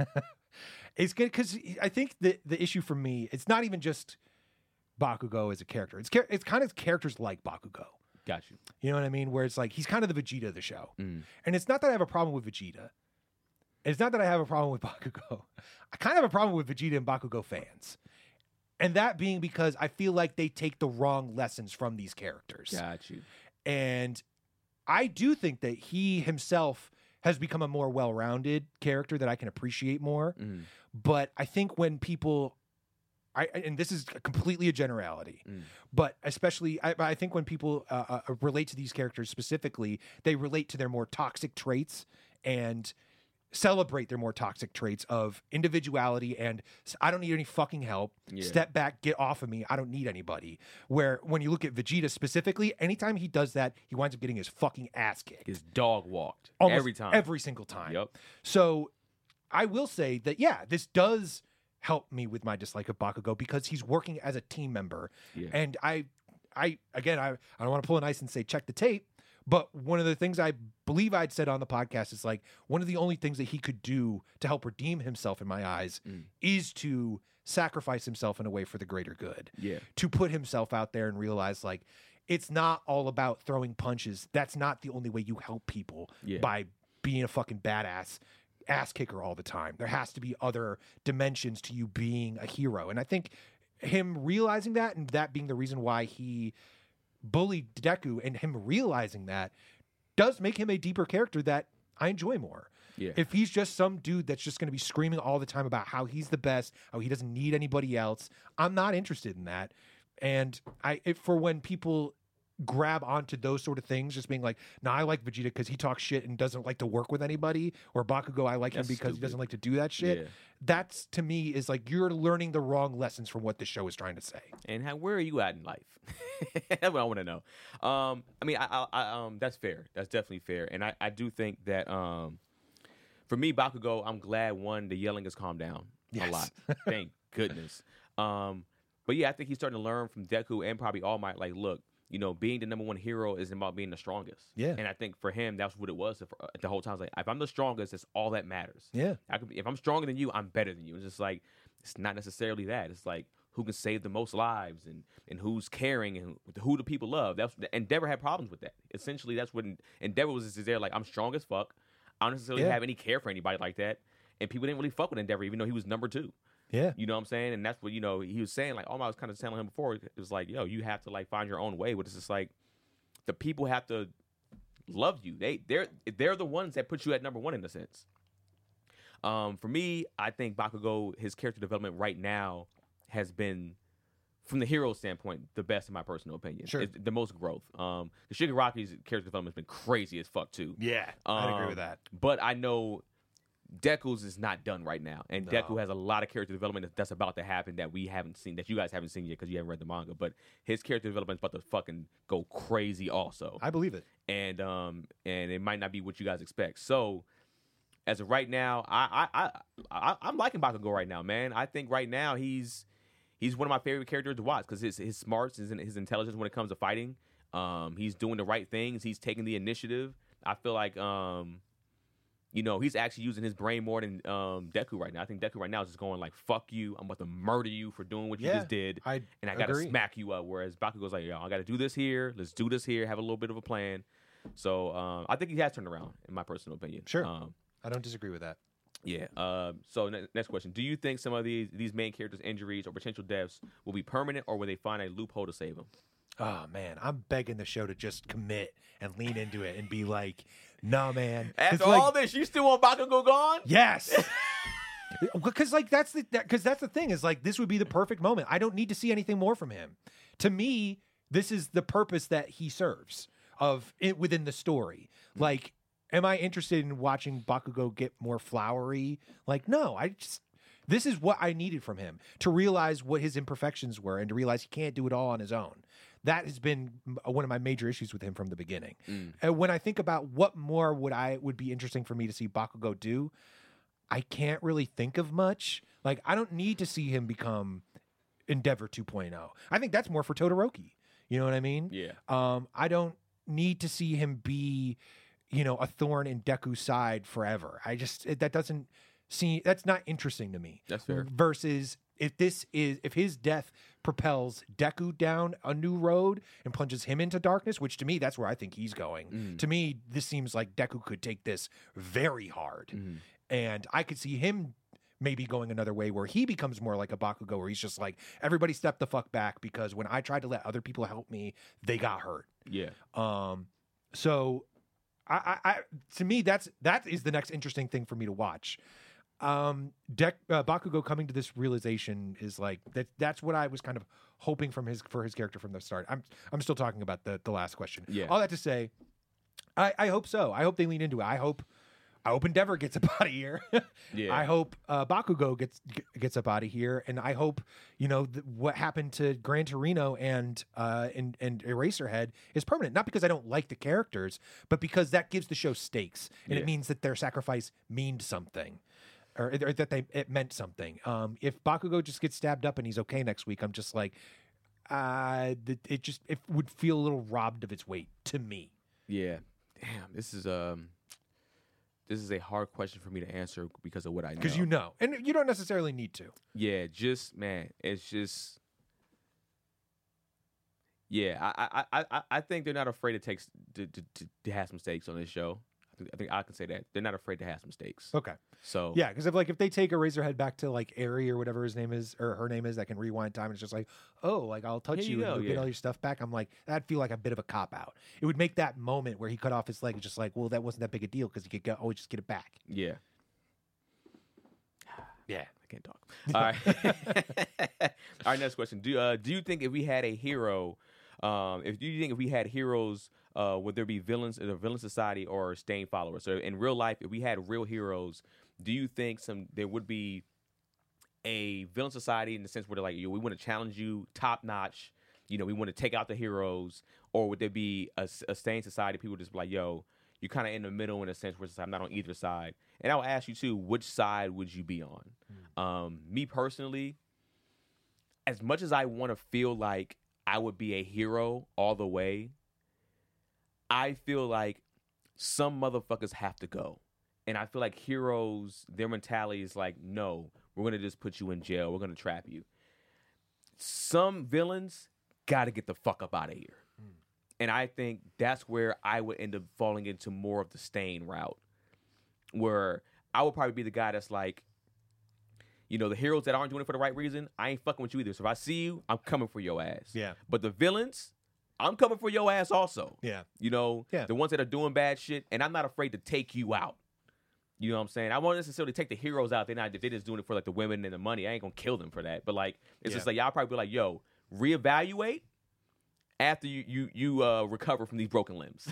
it's good because I think the issue for me, it's not even just Bakugo as a character. It's kind of characters like Bakugo. Got you. You know what I mean? Where it's like he's kind of the Vegeta of the show. And it's not that I have a problem with Vegeta. It's not that I have a problem with Bakugo. I kind of have a problem with Vegeta and Bakugo fans. And that being because I feel like they take the wrong lessons from these characters. Got you. And I do think that he himself has become a more well-rounded character that I can appreciate more. But I think when people... and this is completely a generality, but especially I think when people relate to these characters specifically, they relate to their more toxic traits and celebrate their more toxic traits of individuality and I don't need any fucking help. Yeah. Step back, get off of me. I don't need anybody. Where when you look at Vegeta specifically, anytime he does that, he winds up getting his fucking ass kicked. His dog walked. Almost every time. Every single time. Yep. So I will say that, yeah, this does help me with my dislike of Bakugo because he's working as a team member. Yeah. And I don't want to pull an ice and say check the tape, but one of the things I believe I'd said on the podcast is like one of the only things that he could do to help redeem himself in my eyes is to sacrifice himself in a way for the greater good. Yeah. To put himself out there and realize like it's not all about throwing punches. That's not the only way you help people by being a fucking badass ass kicker all the time. There has to be other dimensions to you being a hero. And I think him realizing that and that being the reason why he bullied Deku and him realizing that does make him a deeper character that I enjoy more. Yeah. If he's just some dude that's just going to be screaming all the time about how he's the best, how he doesn't need anybody else, I'm not interested in that. And for when people grab onto those sort of things, just being like, nah, I like Vegeta because he talks shit and doesn't like to work with anybody, or Bakugo, I like him That's because he stupid. doesn't like to do that shit. Yeah. That's, to me, is like you're learning the wrong lessons from what the show is trying to say. And where are you at in life? That's what I want to know. I mean, that's fair. That's definitely fair. And I do think that for me, Bakugo, I'm glad the yelling has calmed down a Yes. lot. Thank goodness. But yeah, I think he's starting to learn from Deku and probably All Might. Like, look, being the number one hero isn't about being the strongest. Yeah. And I think for him, that's what it was the whole time. It's like, if I'm the strongest, that's all that matters. Yeah. If I'm stronger than you, I'm better than you. It's just like, it's not necessarily that. It's like, who can save the most lives and who's caring and who do people love. That's Endeavor had problems with that. Essentially, that's what Endeavor was just there. Like, I'm strong as fuck. I don't necessarily have any care for anybody like that. And people didn't really fuck with Endeavor, even though he was number 2. Yeah. You know what I'm saying? And that's what, he was saying. Like, All I was kind of telling him before, it was like, yo, you have to like find your own way. But it's just like, the people have to love you. They're the ones that put you at number 1 in a sense. For me, I think Bakugo, his character development right now has been, from the hero standpoint, the best in my personal opinion. Sure. It's the most growth. The Shigaraki's character development has been crazy as fuck too. Yeah. I'd agree with that. But I know Deku's is not done right now, and No. Deku has a lot of character development that's about to happen that we haven't seen, that you guys haven't seen yet because you haven't read the manga. But his character development is about to fucking go crazy also, I believe it. and it might not be what you guys expect. So as of right now, I'm liking Bakugo right now, man. I think right now he's one of my favorite characters to watch because his smarts, his intelligence when it comes to fighting. He's doing the right things. He's taking the initiative. I feel like he's actually using his brain more than Deku right now. I think Deku right now is just going like, fuck you. I'm about to murder you for doing what you just did. I got to agree. smack you up. Whereas Bakugo's like, yo, I got to do this here. Let's do this here. Have a little bit of a plan. So I think he has turned around, in my personal opinion. Sure. I don't disagree with that. Yeah. So next question: do you think some of these main characters' injuries or potential deaths will be permanent, or will they find a loophole to save them? Oh man, I'm begging the show to just commit and lean into it and be like, "No, man." After It's like, all this, you still want Bakugo gone? yes. Because that's the thing is like this would be the perfect moment. I don't need to see anything more from him. To me, this is the purpose that he serves of it within the story. Like, am I interested in watching Bakugo get more flowery? Like, no. This is what I needed from him, to realize what his imperfections were and to realize he can't do it all on his own. That has been one of my major issues with him from the beginning. And when I think about what more would be interesting for me to see Bakugo do, I can't really think of much. Like, I don't need to see him become Endeavor 2.0. I think that's more for Todoroki. You know what I mean? Yeah. I don't need to see him be, a thorn in Deku's side forever. That's not interesting to me. That's fair. Versus if his death propels Deku down a new road and plunges him into darkness, which to me, that's where I think he's going. To me, this seems like Deku could take this very hard. And I could see him maybe going another way where he becomes more like a Bakugo, where he's just like, everybody step the fuck back because when I tried to let other people help me, they got hurt. Yeah. So I to me, that is the next interesting thing for me to watch. Bakugo coming to this realization is like that's what I was kind of hoping for his character from the start. I'm still talking about the last question. Yeah. All that to say, I hope so. I hope they lean into it. I hope Endeavor gets up out of here. Yeah. I hope Bakugo gets up out of here, and I hope what happened to Gran Torino and Eraserhead is permanent. Not because I don't like the characters, but because that gives the show stakes, and Yeah. it means that their sacrifice means something, or that it meant something. If Bakugo just gets stabbed up and he's okay next week, I'm just like, it would feel a little robbed of its weight to me. Yeah. Damn. This is a hard question for me to answer because of what I know. Because and you don't necessarily need to. Yeah, it's just. Yeah, I think they're not afraid to take to have some stakes on this show. I think I can say that they're not afraid to have some stakes. Okay. So Yeah, because if they take Eraserhead back to like Eri or whatever his name is or her name is, that can rewind time, and it's just like, oh, like I'll touch Here you you and go, you'll get yeah. all your stuff back. I'm like, that'd feel like a bit of a cop out. It would make that moment where he cut off his leg just like, well, that wasn't that big a deal because he could always just get it back. yeah, Yeah. I can't talk. All right, all right. Next question: Do you think if we had a hero If you think if we had heroes, would there be villains in a villain society or Stain followers? So in real life, if we had real heroes, do you think there would be a villain society in the sense where they're like, we want to challenge you top notch, we want to take out the heroes, or would there be a Stain society? People just be like, yo, you're kind of in the middle in a sense where it's like, I'm not on either side. And I'll ask you too, which side would you be on? Me personally, as much as I want to feel like I would be a hero all the way, I feel like some motherfuckers have to go. And I feel like heroes, their mentality is like, no, we're going to just put you in jail. We're going to trap you. Some villains got to get the fuck up out of here. And I think that's where I would end up falling into more of the Stain route, where I would probably be the guy that's like, the heroes that aren't doing it for the right reason, I ain't fucking with you either. So if I see you, I'm coming for your ass. Yeah. But the villains, I'm coming for your ass also. Yeah. The ones that are doing bad shit, and I'm not afraid to take you out. You know what I'm saying? I won't necessarily take the heroes out. If they're just doing it for like the women and the money, I ain't gonna kill them for that. But like, it's just like y'all probably be like, yo, reevaluate after you recover from these broken limbs.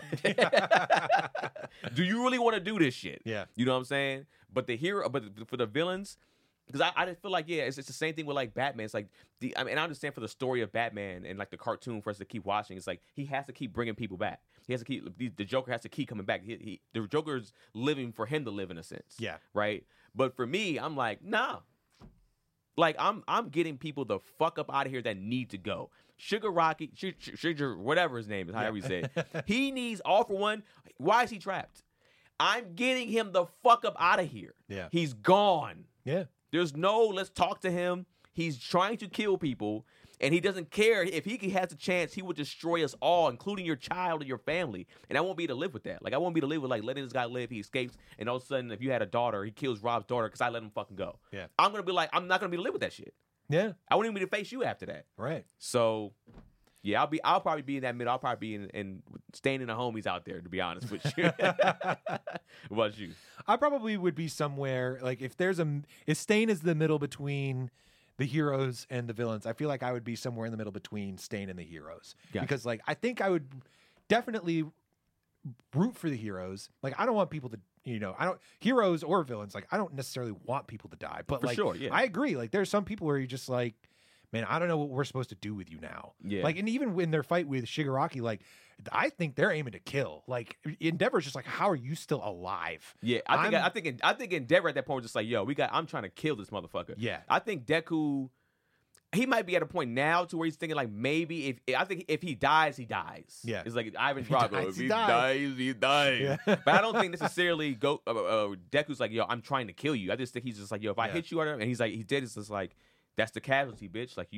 Do you really want to do this shit? Yeah. You know what I'm saying? But for the villains, because I just feel like, it's the same thing with like Batman. It's like I understand for the story of Batman and like the cartoon for us to keep watching. It's like he has to keep bringing people back. He has to keep the Joker has to keep coming back. The Joker's living for him to live in a sense. Yeah. Right. But for me, I'm like, nah. Like I'm getting people the fuck up out of here that need to go. Sugar Rocky, Sugar, whatever his name is, however you say it. He needs All For One. Why is he trapped? I'm getting him the fuck up out of here. Yeah. He's gone. Yeah. There's no, let's talk to him. He's trying to kill people, and he doesn't care. If he has a chance, he will destroy us all, including your child and your family. And I won't be able to live with that. Like, I won't be able to live with, like, letting this guy live. He escapes, and all of a sudden, if you had a daughter, he kills Rob's daughter because I let him fucking go. Yeah. I'm going to be like, I'm not going to be able to live with that shit. Yeah. I wouldn't even be able to face you after that. Right. So, yeah, I'll probably be in that middle. I'll probably be in staying in the homies out there, to be honest with you. What about you? I probably would be somewhere like if Stain is the middle between the heroes and the villains, I feel like I would be somewhere in the middle between Stain and the heroes. Gotcha. Because like I think I would definitely root for the heroes. Like I don't want people to heroes or villains, like I don't necessarily want people to die. But For like sure, yeah. I agree. Like there's some people where you're just like, man, I don't know what we're supposed to do with you now. Yeah. Like, and even in their fight with Shigaraki, like, I think they're aiming to kill. Like, Endeavor's just like, how are you still alive? Yeah, I think Endeavor at that point was just like, yo, I'm trying to kill this motherfucker. Yeah. I think Deku, he might be at a point now to where he's thinking like maybe if he dies, he dies. Yeah. It's like Ivan Drago. dies, If he he dies. dies, he dies. Yeah. But I don't think necessarily Deku's like, yo, I'm trying to kill you. I just think he's just like, yo, if I Yeah. hit you, and he's like, he did. It's just like, that's the casualty, bitch. Like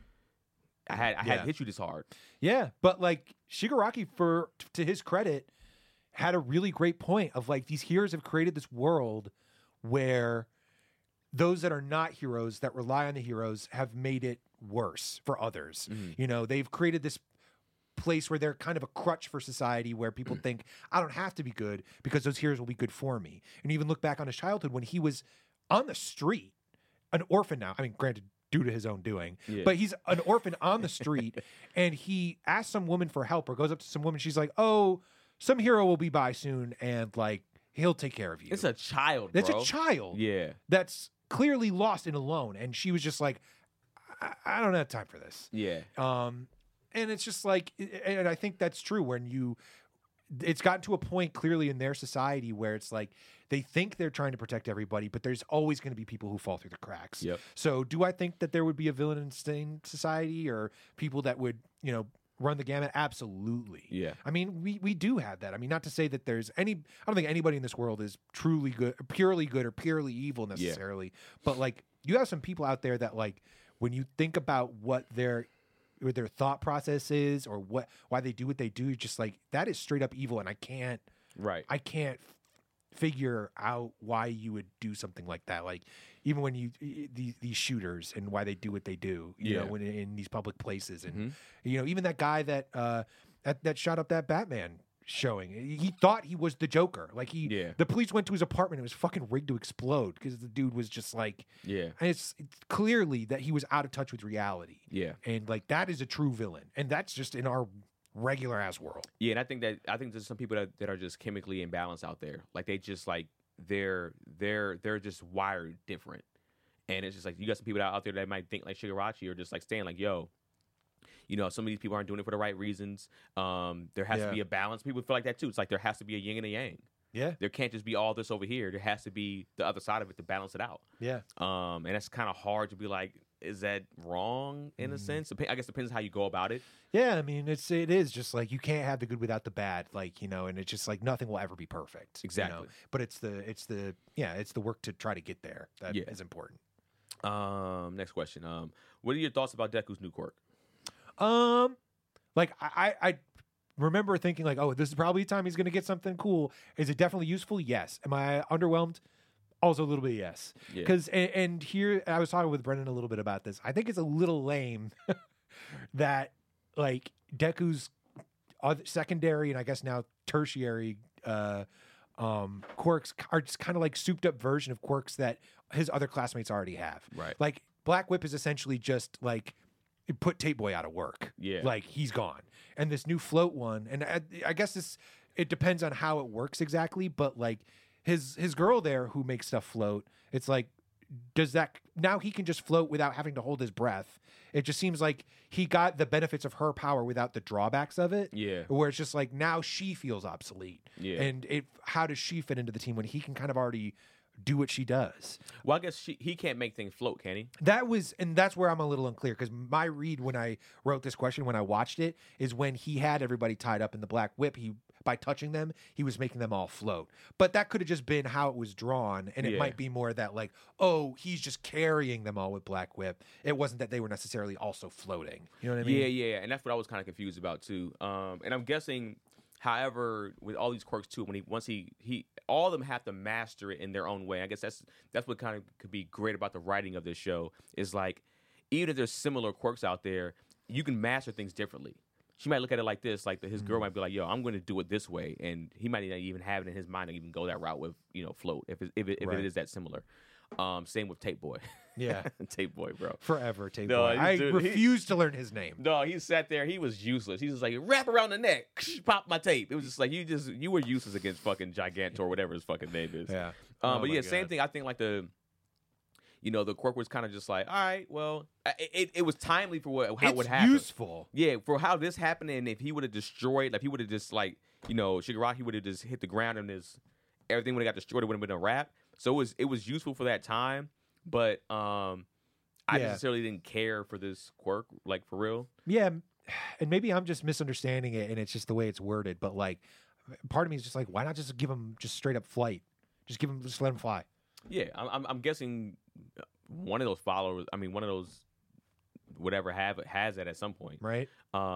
I had to hit you this hard. Yeah, but like Shigaraki, to his credit, had a really great point of like these heroes have created this world where those that are not heroes that rely on the heroes have made it worse for others. Mm-hmm. They've created this place where they're kind of a crutch for society where people think I don't have to be good because those heroes will be good for me. And even look back on his childhood when he was on the street, an orphan now. I mean, granted, due to his own doing, but he's an orphan on the street and he asks some woman for help or goes up to some woman. She's like, oh, some hero will be by soon and like he'll take care of you. It's a child, bro. It's a child. Yeah. That's clearly lost and alone. And she was just like, I don't have time for this. Yeah. And it's just like, and I think that's true it's gotten to a point clearly in their society where it's like they think they're trying to protect everybody, but there's always going to be people who fall through the cracks. Yep. So do I think that there would be a villain in Stain society or people that would, run the gamut? Absolutely. Yeah. I mean, we do have that. I mean, not to say that there's I don't think anybody in this world is truly good, purely good or purely evil necessarily, but like you have some people out there that like, when you think about what their thought process is or why they do what they do, just like that is straight up evil, and I can't figure out why you would do something like that. Like even when these shooters and why they do what they do, you know, when in these public places, and even that guy that that shot up that Batman showing. He thought he was the Joker. Like the police went to his apartment. It was fucking rigged to explode because the dude was just like, and it's clearly that he was out of touch with reality. Yeah. And like that is a true villain, and that's just in our regular ass world. Yeah, and I think there's some people that are just chemically imbalanced out there. Like they just like they're just wired different. And it's just like you got some people out there that might think like Shigaraki or just like staying like, yo, you know, some of these people aren't doing it for the right reasons. There has to be a balance. People feel like that too. It's like there has to be a yin and a yang. Yeah. There can't just be all this over here. There has to be the other side of it to balance it out. Yeah. And that's kind of hard to be like, is that wrong in a sense? I guess it depends how you go about it. Yeah, I mean, it is just like you can't have the good without the bad, like, you know, and it's just like nothing will ever be perfect. Exactly. You know? But it's the work to try to get there that is important. Next question. What are your thoughts about Deku's new quirk? Like I remember thinking like, oh, this is probably the time he's going to get something cool. Is it definitely useful? Yes. Am I underwhelmed? Also a little bit yes. Because and here I was talking with Brendan a little bit about this. I think it's a little lame that like Deku's secondary and I guess now tertiary quirks are just kind of like souped up version of quirks that his other classmates already have. Right. Like Black Whip is essentially just like it put Tape Boy out of work. Yeah. Like he's gone. And this new float one, and I guess it depends on how it works exactly, but like his girl there who makes stuff float, it's like, does that now he can just float without having to hold his breath? It just seems like he got the benefits of her power without the drawbacks of it. Yeah. Where it's just like now she feels obsolete. Yeah. And how does she fit into the team when he can kind of already do what she does? Well, I guess he can't make things float, can he? That's where I'm a little unclear because my read when I wrote this question, when I watched it, is when he had everybody tied up in the Black Whip, by touching them, he was making them all float. But that could have just been how it was drawn, and it might be more that like, oh, he's just carrying them all with Black Whip. It wasn't that they were necessarily also floating. You know what I mean? Yeah, and that's what I was kind of confused about too. And I'm guessing, however, with all these quirks too, once he all of them have to master it in their own way. I guess that's what kind of could be great about the writing of this show is like, even if there's similar quirks out there, you can master things differently. She might look at it like this, like his girl might be like, "Yo, I'm going to do it this way," and he might not even have it in his mind to even go that route with float if it is that similar. Same with Tape Boy. Yeah. Tape Boy, bro. Forever Tape No, Boy. I dude, refuse to learn his name. No, he sat there. He was useless. He was like, wrap around the neck, pop my tape. It was just like you were useless against fucking Gigantor, whatever his fucking name is. Yeah. But yeah, same thing. I think like the quirk was kind of just like, all right, well, it was timely for how it would happen. It's useful. Yeah, for how this happened, and if he would have destroyed, like he would have just like, Shigaraki would have just hit the ground and everything would have got destroyed. It would have been a wrap. So it was useful for that time, but I necessarily didn't care for this quirk, like for real. Yeah, and maybe I'm just misunderstanding it, and it's just the way it's worded. But like, part of me is just like, why not just give him just straight up flight? Just let him fly. Yeah, I'm guessing one of those followers. I mean, one of those whatever has it at some point, right?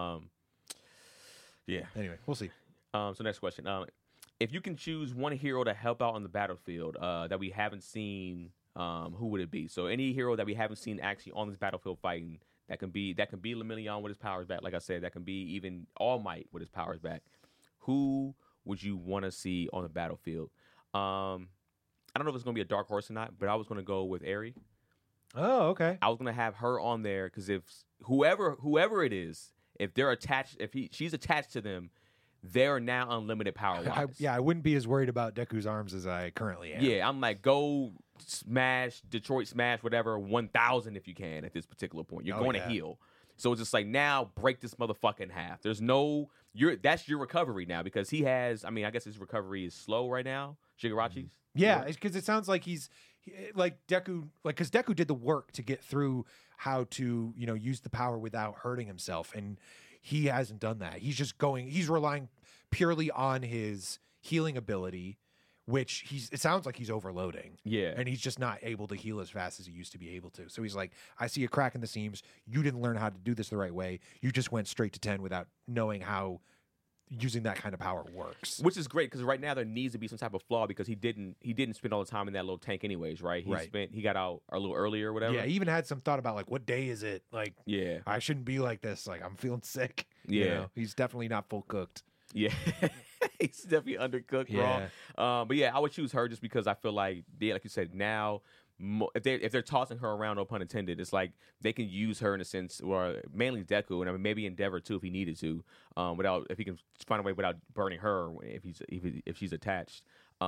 Yeah. Anyway, we'll see. So next question. If you can choose one hero to help out on the battlefield that we haven't seen, who would it be? So any hero that we haven't seen actually on this battlefield fighting, that can be Lemillion with his powers back. Like I said, that can be even All Might with his powers back. Who would you want to see on the battlefield? I don't know if it's going to be a dark horse or not, but I was going to go with Eri. Oh, okay. I was going to have her on there because if whoever it is, if they're attached, she's attached to them, they're now unlimited power-wise. I wouldn't be as worried about Deku's arms as I currently am. Yeah, I'm like, go smash, Detroit smash, whatever, 1,000 if you can at this particular point. You're going to heal. So it's just like, now break this motherfucker in half. There's that's your recovery now because he has, I guess his recovery is slow right now, Shigarachi's. Yeah, because it sounds like he's like Deku, because Deku did the work to get through how to, use the power without hurting himself. And he hasn't done that. He's relying purely on his healing ability, which it sounds like he's overloading. Yeah. And he's just not able to heal as fast as he used to be able to. So he's like, I see a crack in the seams. You didn't learn how to do this the right way. You just went straight to 10 without knowing how using that kind of power works. Which is great because right now there needs to be some type of flaw because he didn't spend all the time in that little tank anyways, right? He got out a little earlier or whatever. Yeah, he even had some thought about like, what day is it? Like, yeah, I shouldn't be like this. Like, I'm feeling sick. Yeah. He's definitely not full cooked. Yeah, he's definitely undercooked raw. But yeah, I would choose her just because I feel like, like you said, now if they're tossing her around, no pun intended, it's like they can use her in a sense, or mainly Deku, and I mean maybe Endeavor too if he needed to, if he can find a way without burning her if she's attached.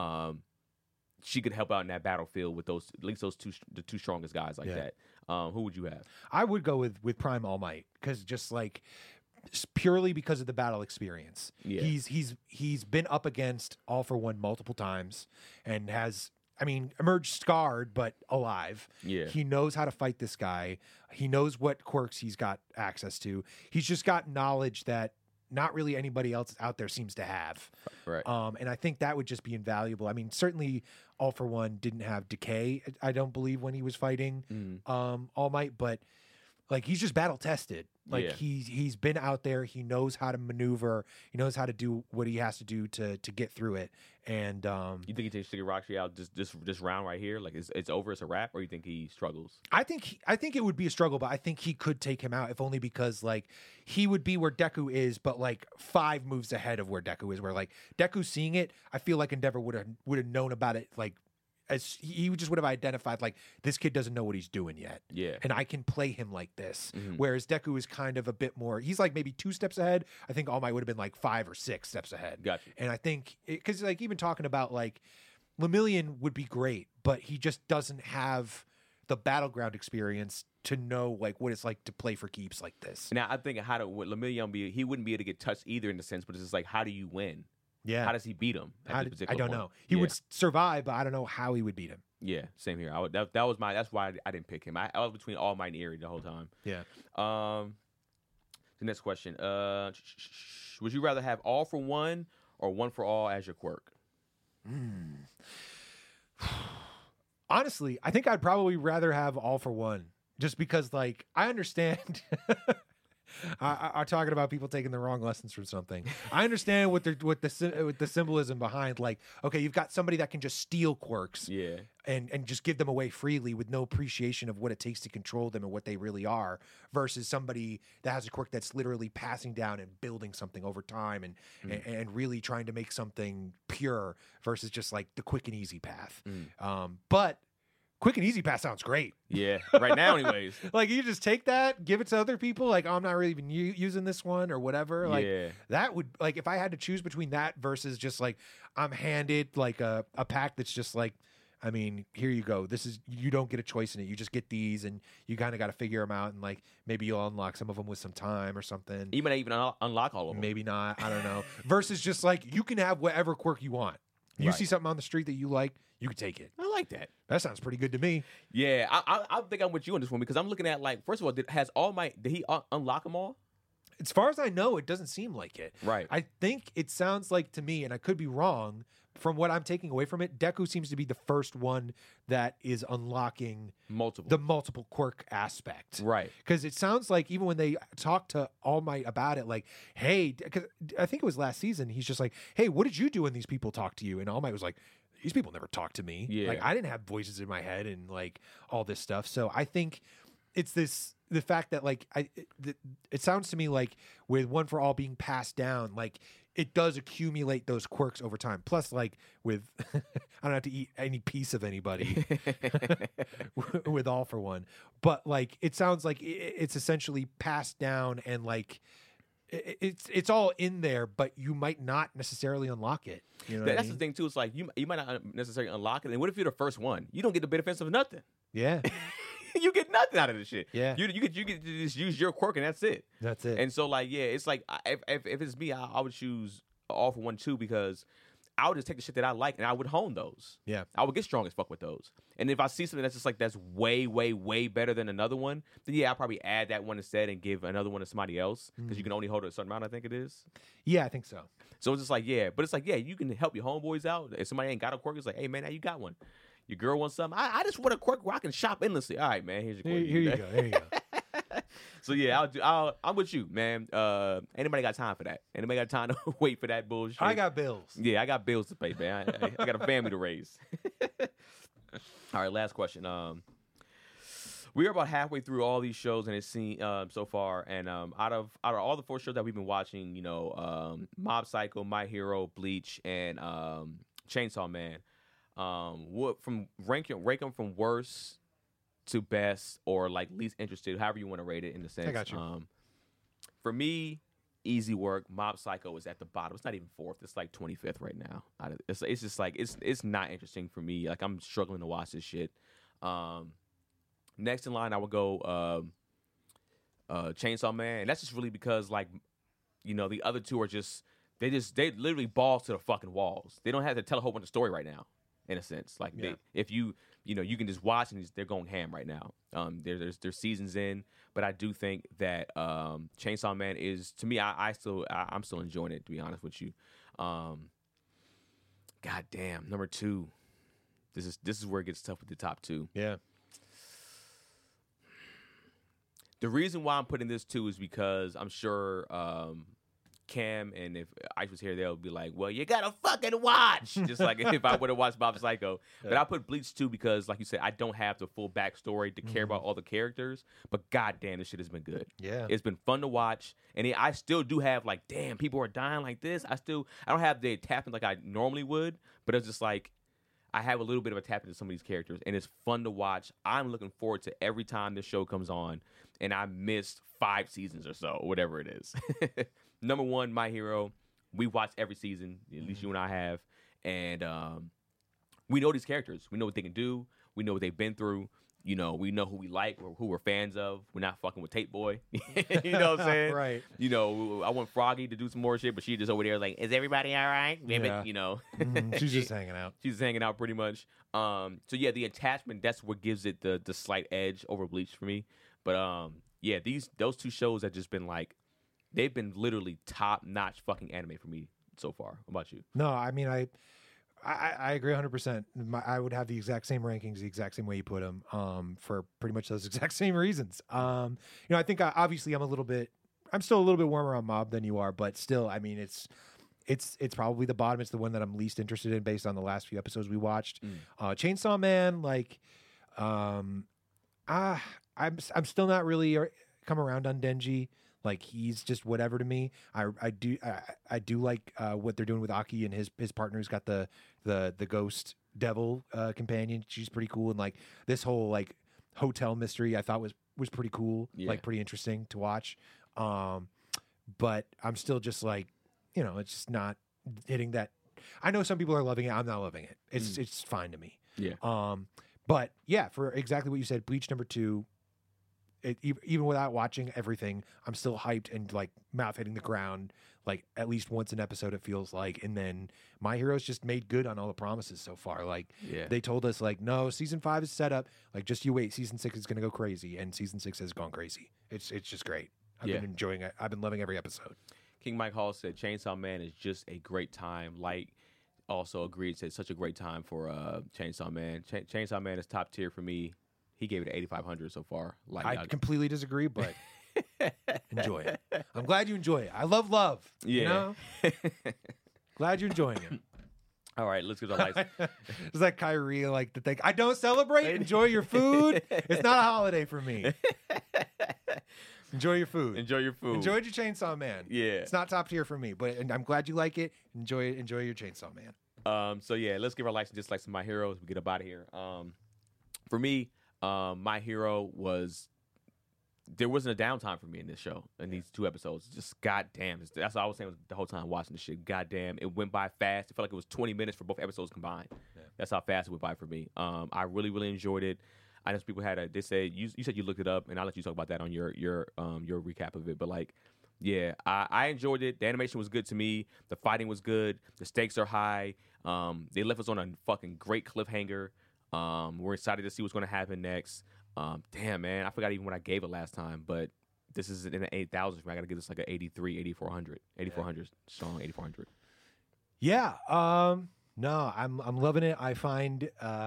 She could help out in that battlefield with at least the two strongest guys like that. Who would you have? I would go with Prime All Might because just like purely because of the battle experience. Yeah. He's been up against All for One multiple times and has, I mean, emerged scarred but alive. Yeah. He knows how to fight this guy. He knows what quirks he's got access to. He's just got knowledge that not really anybody else out there seems to have. Right. And I think that would just be invaluable. I mean, certainly All for One didn't have decay, I don't believe, when he was fighting All Might, but like he's just battle tested. Like Yeah. he's been out there. He knows how to maneuver. He knows how to do what he has to do to get through it. And You think he takes Shigaraki out this round right here? Like it's over, it's a wrap, or you think he struggles? I think it would be a struggle, but I think he could take him out if only because like he would be where Deku is, but like 5 moves ahead of where Deku is. Where like Deku seeing it, I feel like Endeavor would have known about it like. As he just would have identified, like, this kid doesn't know what he's doing yet. Yeah. And I can play him like this. Mhm. Whereas Deku is kind of a bit more, he's like maybe 2 steps ahead. I think All Might would have been like 5 or 6 steps ahead. Gotcha. And I think, because like even talking about like, Lemillion would be great, but he just doesn't have the battleground experience to know like what it's like to play for keeps like this. Now I'm thinking would Lemillion be? He wouldn't be able to get touched either in the sense, but it's just like how do you win? Yeah. How does he beat him? At this I particular don't point? know. He would survive, but I don't know how he would beat him. Yeah, same here. That was that's why I didn't pick him. I was between All Might and Eerie the whole time. Yeah. The next question. Would you rather have All for One or One for All as your quirk? Honestly, I think I'd probably rather have All for One, just because, like, I understand. I'm talking about people taking the wrong lessons from something. I understand what the symbolism behind, like, okay, you've got somebody that can just steal quirks, Yeah. and just give them away freely with no appreciation of what it takes to control them and what they really are, versus somebody that has a quirk that's literally passing down and building something over time and really trying to make something pure versus just like the quick and easy path. But quick and easy path sounds great. Yeah. Right now, anyways. Like you just take that, give it to other people. Like, oh, I'm not really even using this one or whatever. Like Yeah. that would, like, if I had to choose between that versus just like I'm handed like a pack that's just like, I mean, here you go. This is, you don't get a choice in it. You just get these, and you kind of got to figure them out. And like maybe you'll unlock some of them with some time or something. You might not even unlock all of them. Maybe not. I don't know. Versus just like you can have whatever quirk you want. You Right. see something on the street that you like, you can take it. I like that. That sounds pretty good to me. Yeah, I think I'm with you on this one because I'm looking at like first of all, did he unlock them all? As far as I know, it doesn't seem like it. Right. I think it sounds like to me, and I could be wrong, from what I'm taking away from it, Deku seems to be the first one that is unlocking Multiple. the multiple quirk aspect. Right. Because it sounds like even when they talk to All Might about it, like, hey, because I think it was last season, he's just like, hey, what did you do when these people talk to you? And All Might was like, these people never talk to me. Yeah. Like, I didn't have voices in my head and like all this stuff. So I think it's the fact that like it sounds to me like with One for All being passed down, like it does accumulate those quirks over time. Plus, like with I don't have to eat any piece of anybody with All for One, but like it sounds like it's essentially passed down and like it's all in there, but you might not necessarily unlock it. You know what I That's mean? the thing too. It's like you might not necessarily unlock it. And what if you're the first one? You don't get the benefits of nothing. Yeah, You get nothing out of this shit. Yeah. You get to just use your quirk and that's it. that's it. And so like yeah, it's like if it's me, I would choose All for One too because I would just take the shit that I like and I would hone those. Yeah. I would get strong as fuck with those. And if I see something that's just like that's way, way, way better than another one, then yeah, I'll probably add that one instead and give another one to somebody else because you can only hold it a certain amount. I think it is. Yeah, I think so. So it's just like yeah, but it's like yeah, you can help your homeboys out. If somebody ain't got a quirk, it's like hey man, now you got one. Your girl wants something. I just want a quirk where I can shop endlessly. All right, man. Here's your quirk. Here you go. There you go. So yeah, I'm with you, man. Anybody got time for that? Anybody got time to wait for that bullshit? I got bills. Yeah, I got bills to pay, man. I got a family to raise. All right, last question. Would we're about halfway through all these shows, and it's seen so far. And out of all the 4 shows that we've been watching, Mob Psycho, My Hero, Bleach, and Chainsaw Man. What from rank them from worst to best, or like least interested, however you want to rate it in the sense. I got you. For me, easy work. Mob Psycho is at the bottom. It's not even 4th. It's like 25th right now. It's just like it's not interesting for me. Like I'm struggling to watch this shit. Next in line, I would go Chainsaw Man, and that's just really because like the other 2 are they literally balls to the fucking walls. They don't have to tell a whole bunch of story right now, in a sense. Like if you can just watch and they're going ham right now. There's seasons in, but I do think that Chainsaw Man is, to me, I'm still enjoying it, to be honest with you. God damn, number 2. This is where it gets tough with the top 2. Yeah. The reason why I'm putting this 2 is because I'm sure Cam, and if Ice was here, they'll be like, well, you gotta fucking watch. Just like if I would have watched Mob Psycho. But I put Bleach 2 because, like you said, I don't have the full backstory to care about all the characters. But goddamn, this shit has been good. Yeah. It's been fun to watch. And I still do have like, damn, people are dying like this. I don't have the tapping like I normally would, but it's just like, I have a little bit of a tap into some of these characters, and it's fun to watch. I'm looking forward to every time this show comes on, and I missed 5 seasons or so, whatever it is. Number 1, My Hero. We watched every season, at least you and I have, and we know these characters. We know what they can do. We know what they've been through. We know who we like or who we're fans of. We're not fucking with Tape Boy. You know what I'm saying? Right. I want Froggy to do some more shit, but she just over there like, is everybody all right? Yeah. She's just hanging out. She's hanging out pretty much. So yeah, the attachment, that's what gives it the slight edge over Bleach for me. But yeah, those 2 shows have just been like, they've been literally top-notch fucking anime for me so far. What about you? No, I mean, I agree 100%. I would have the exact same rankings, the exact same way you put them, for pretty much those exact same reasons. I think obviously I'm still a little bit warmer on Mob than you are, but still, I mean, it's probably the bottom. It's the one that I'm least interested in based on the last few episodes we watched. Chainsaw Man, like, I'm still not really come around on Denji. Like, he's just whatever to me. I do like what they're doing with Aki and his partner who's got the ghost devil companion. She's pretty cool, and like this whole like hotel mystery I thought was pretty cool, like pretty interesting to watch. But I'm still just like, it's just not hitting that. I know some people are loving it. I'm not loving it. It's fine to me. Yeah. But yeah, for exactly what you said, Bleach number 2. Even without watching everything, I'm still hyped and like mouth hitting the ground like at least once an episode, it feels like. And then My Hero's just made good on all the promises so far. Like they told us like, no, season 5 is set up. Like, just you wait, season 6 is going to go crazy, and season 6 has gone crazy. It's just great. I've been enjoying it. I've been loving every episode. King Mike Hall said Chainsaw Man is just a great time. Light also agreed, said such a great time for Chainsaw Man. Chainsaw Man is top tier for me. He gave it an 8,500 so far. Like, I completely disagree, but enjoy it. I'm glad you enjoy it. I love love. Yeah. Glad you're enjoying it. All right, let's get to lights. It's like Kyrie, like the thing. I don't celebrate. Enjoy your food. It's not a holiday for me. Enjoy your food. Enjoy your food. Enjoy your Chainsaw Man. Yeah. It's not top tier for me, but I'm glad you like it. Enjoy it. Enjoy your Chainsaw Man. So yeah, let's give our likes and dislikes to My Hero as we get up out of here. For me, My Hero there wasn't a downtime for me in this show, in these 2 episodes. Just goddamn. That's what I was saying the whole time watching this shit. Goddamn. It went by fast. It felt like it was 20 minutes for both episodes combined. Yeah. That's how fast it went by for me. I really, really enjoyed it. I know people they said, you said you looked it up, and I'll let you talk about that on your recap of it. But like, yeah, I enjoyed it. The animation was good to me. The fighting was good. The stakes are high. They left us on a fucking great cliffhanger. We're excited to see what's going to happen next. Damn, man, I forgot even what I gave it last time, but this is in the 8,000 for me. I got to give this like an 83, 8,400. 8,400, strong 8,400. Yeah. No, I'm loving it. I'm finding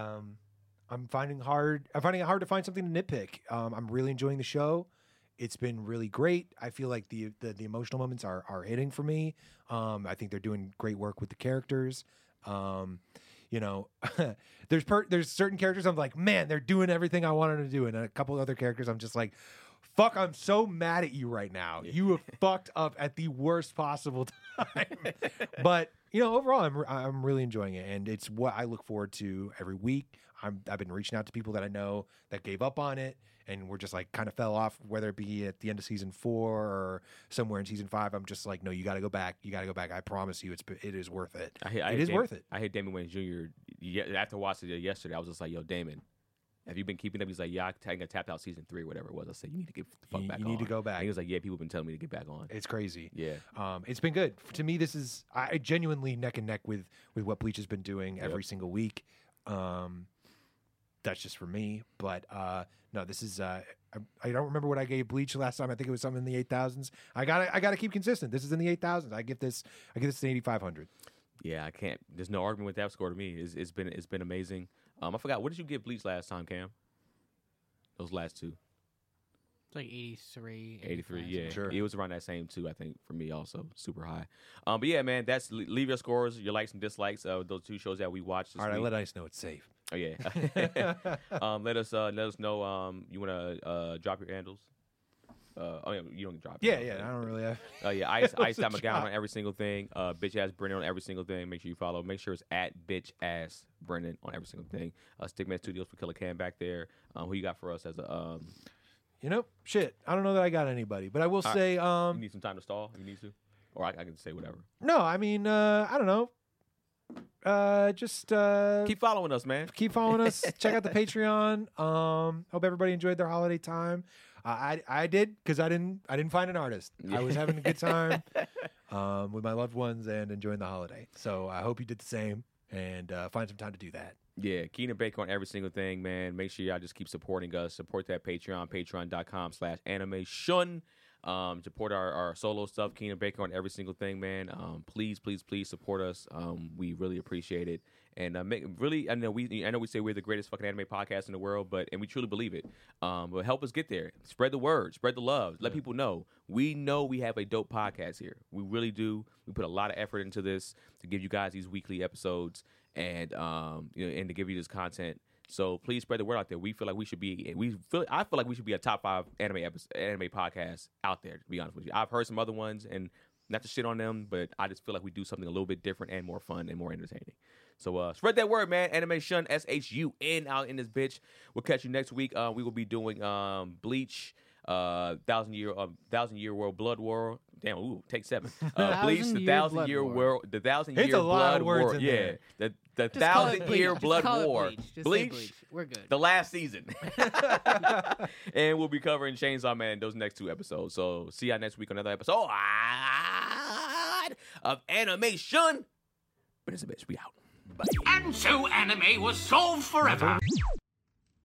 it hard to find something to nitpick. I'm really enjoying the show. It's been really great. I feel like the emotional moments are hitting for me. I think they're doing great work with the characters. you know, there's certain characters I'm like, man, they're doing everything I wanted to do, and a couple other characters I'm just like, fuck, I'm so mad at you right now. You have fucked up at the worst possible time. But you know, overall, I'm really enjoying it, and it's what I look forward to every week. I've been reaching out to people that I know that gave up on it, and we're just like kind of fell off, whether it be at the end of season 4 or somewhere in season 5. I'm just like, no, you got to go back. You got to go back. I promise you, it is worth it. It is worth it. I hit Damon Wayans Jr. After watching it yesterday. I was just like, yo, Damon, have you been keeping up? He's like, yeah, I tapped out season 3 or whatever it was. I said, you need to get the fuck back on. You need to go back. And he was like, yeah, people have been telling me to get back on. It's crazy. Yeah. It's been good. To me, this is I genuinely neck and neck with what Bleach has been doing every single week. That's just for me. But no, this is I don't remember what I gave Bleach last time. I think it was something in the 8,000s. I gotta keep consistent. This is in the 8,000s. I give this an 8,500. Yeah, I can't. There's no argument with that score to me. It's been amazing. I forgot. What did you give Bleach last time, Cam? Those last two. It's like 83. 83, yeah. Sure. It was around that same too, I think, for me also. Super high. But yeah, man, leave your scores, your likes and dislikes of those 2 shows that we watched this All right, week. let Ice know it's safe. Oh yeah. Let us know. You wanna drop your handles? Yeah, you don't drop. Yeah. I don't really have. Yeah, Ice to McGowan drop. on every single thing. Bitch ass Brennan on every single thing. Make sure you follow. Make sure it's at bitch ass Brennan on every single thing. Stickman Studios for Killer Cam back there. Who you got for us as a You know, shit. I don't know that I got anybody, but I will say, you need some time to stall. You need to, or I can say whatever. no. I mean, I don't know. Just Keep following us, man. keep following us. Check out the Patreon. Hope everybody enjoyed their holiday time. I did because I didn't find an artist. I was having a good time with my loved ones and enjoying the holiday. So I hope you did the same and find some time to do that. Yeah, Keenan Baker on every single thing, man. Make sure y'all just keep supporting us. Support that Patreon, patreon.com/animation. Support our solo stuff, Keenan Baker on every single thing, man. Please support us. We really appreciate it. And I know we say we're the greatest fucking anime podcast in the world, and we truly believe it. But help us get there. Spread the word, spread the love. Let people know. We know we have a dope podcast here. We really do. We put a lot of effort into this to give you guys these weekly episodes and and to give you this content. So please spread the word out there. We feel like we should be. I feel like we should be a top 5 anime podcast out there. To be honest with you, I've heard some other ones, and not to shit on them, but I just feel like we do something a little bit different and more fun and more entertaining. So spread that word, man. Animation, SHUN out in this bitch. We'll catch you next week. We will be doing Bleach, 1,000 Year World Blood War. Damn, take 7. Bleach, the 1,000 Year World, the 1,000 It's Year a lot Blood of words War. in Yeah, there. the Just call it 1,000 Bleach. Year Just Blood call it War. Bleach. Just say Bleach. Bleach. We're good. The last season. And we'll be covering Chainsaw Man those next 2 episodes. So see y'all next week on another episode of Animation. But it's a bitch. We out. Bye. And so anime was solved forever.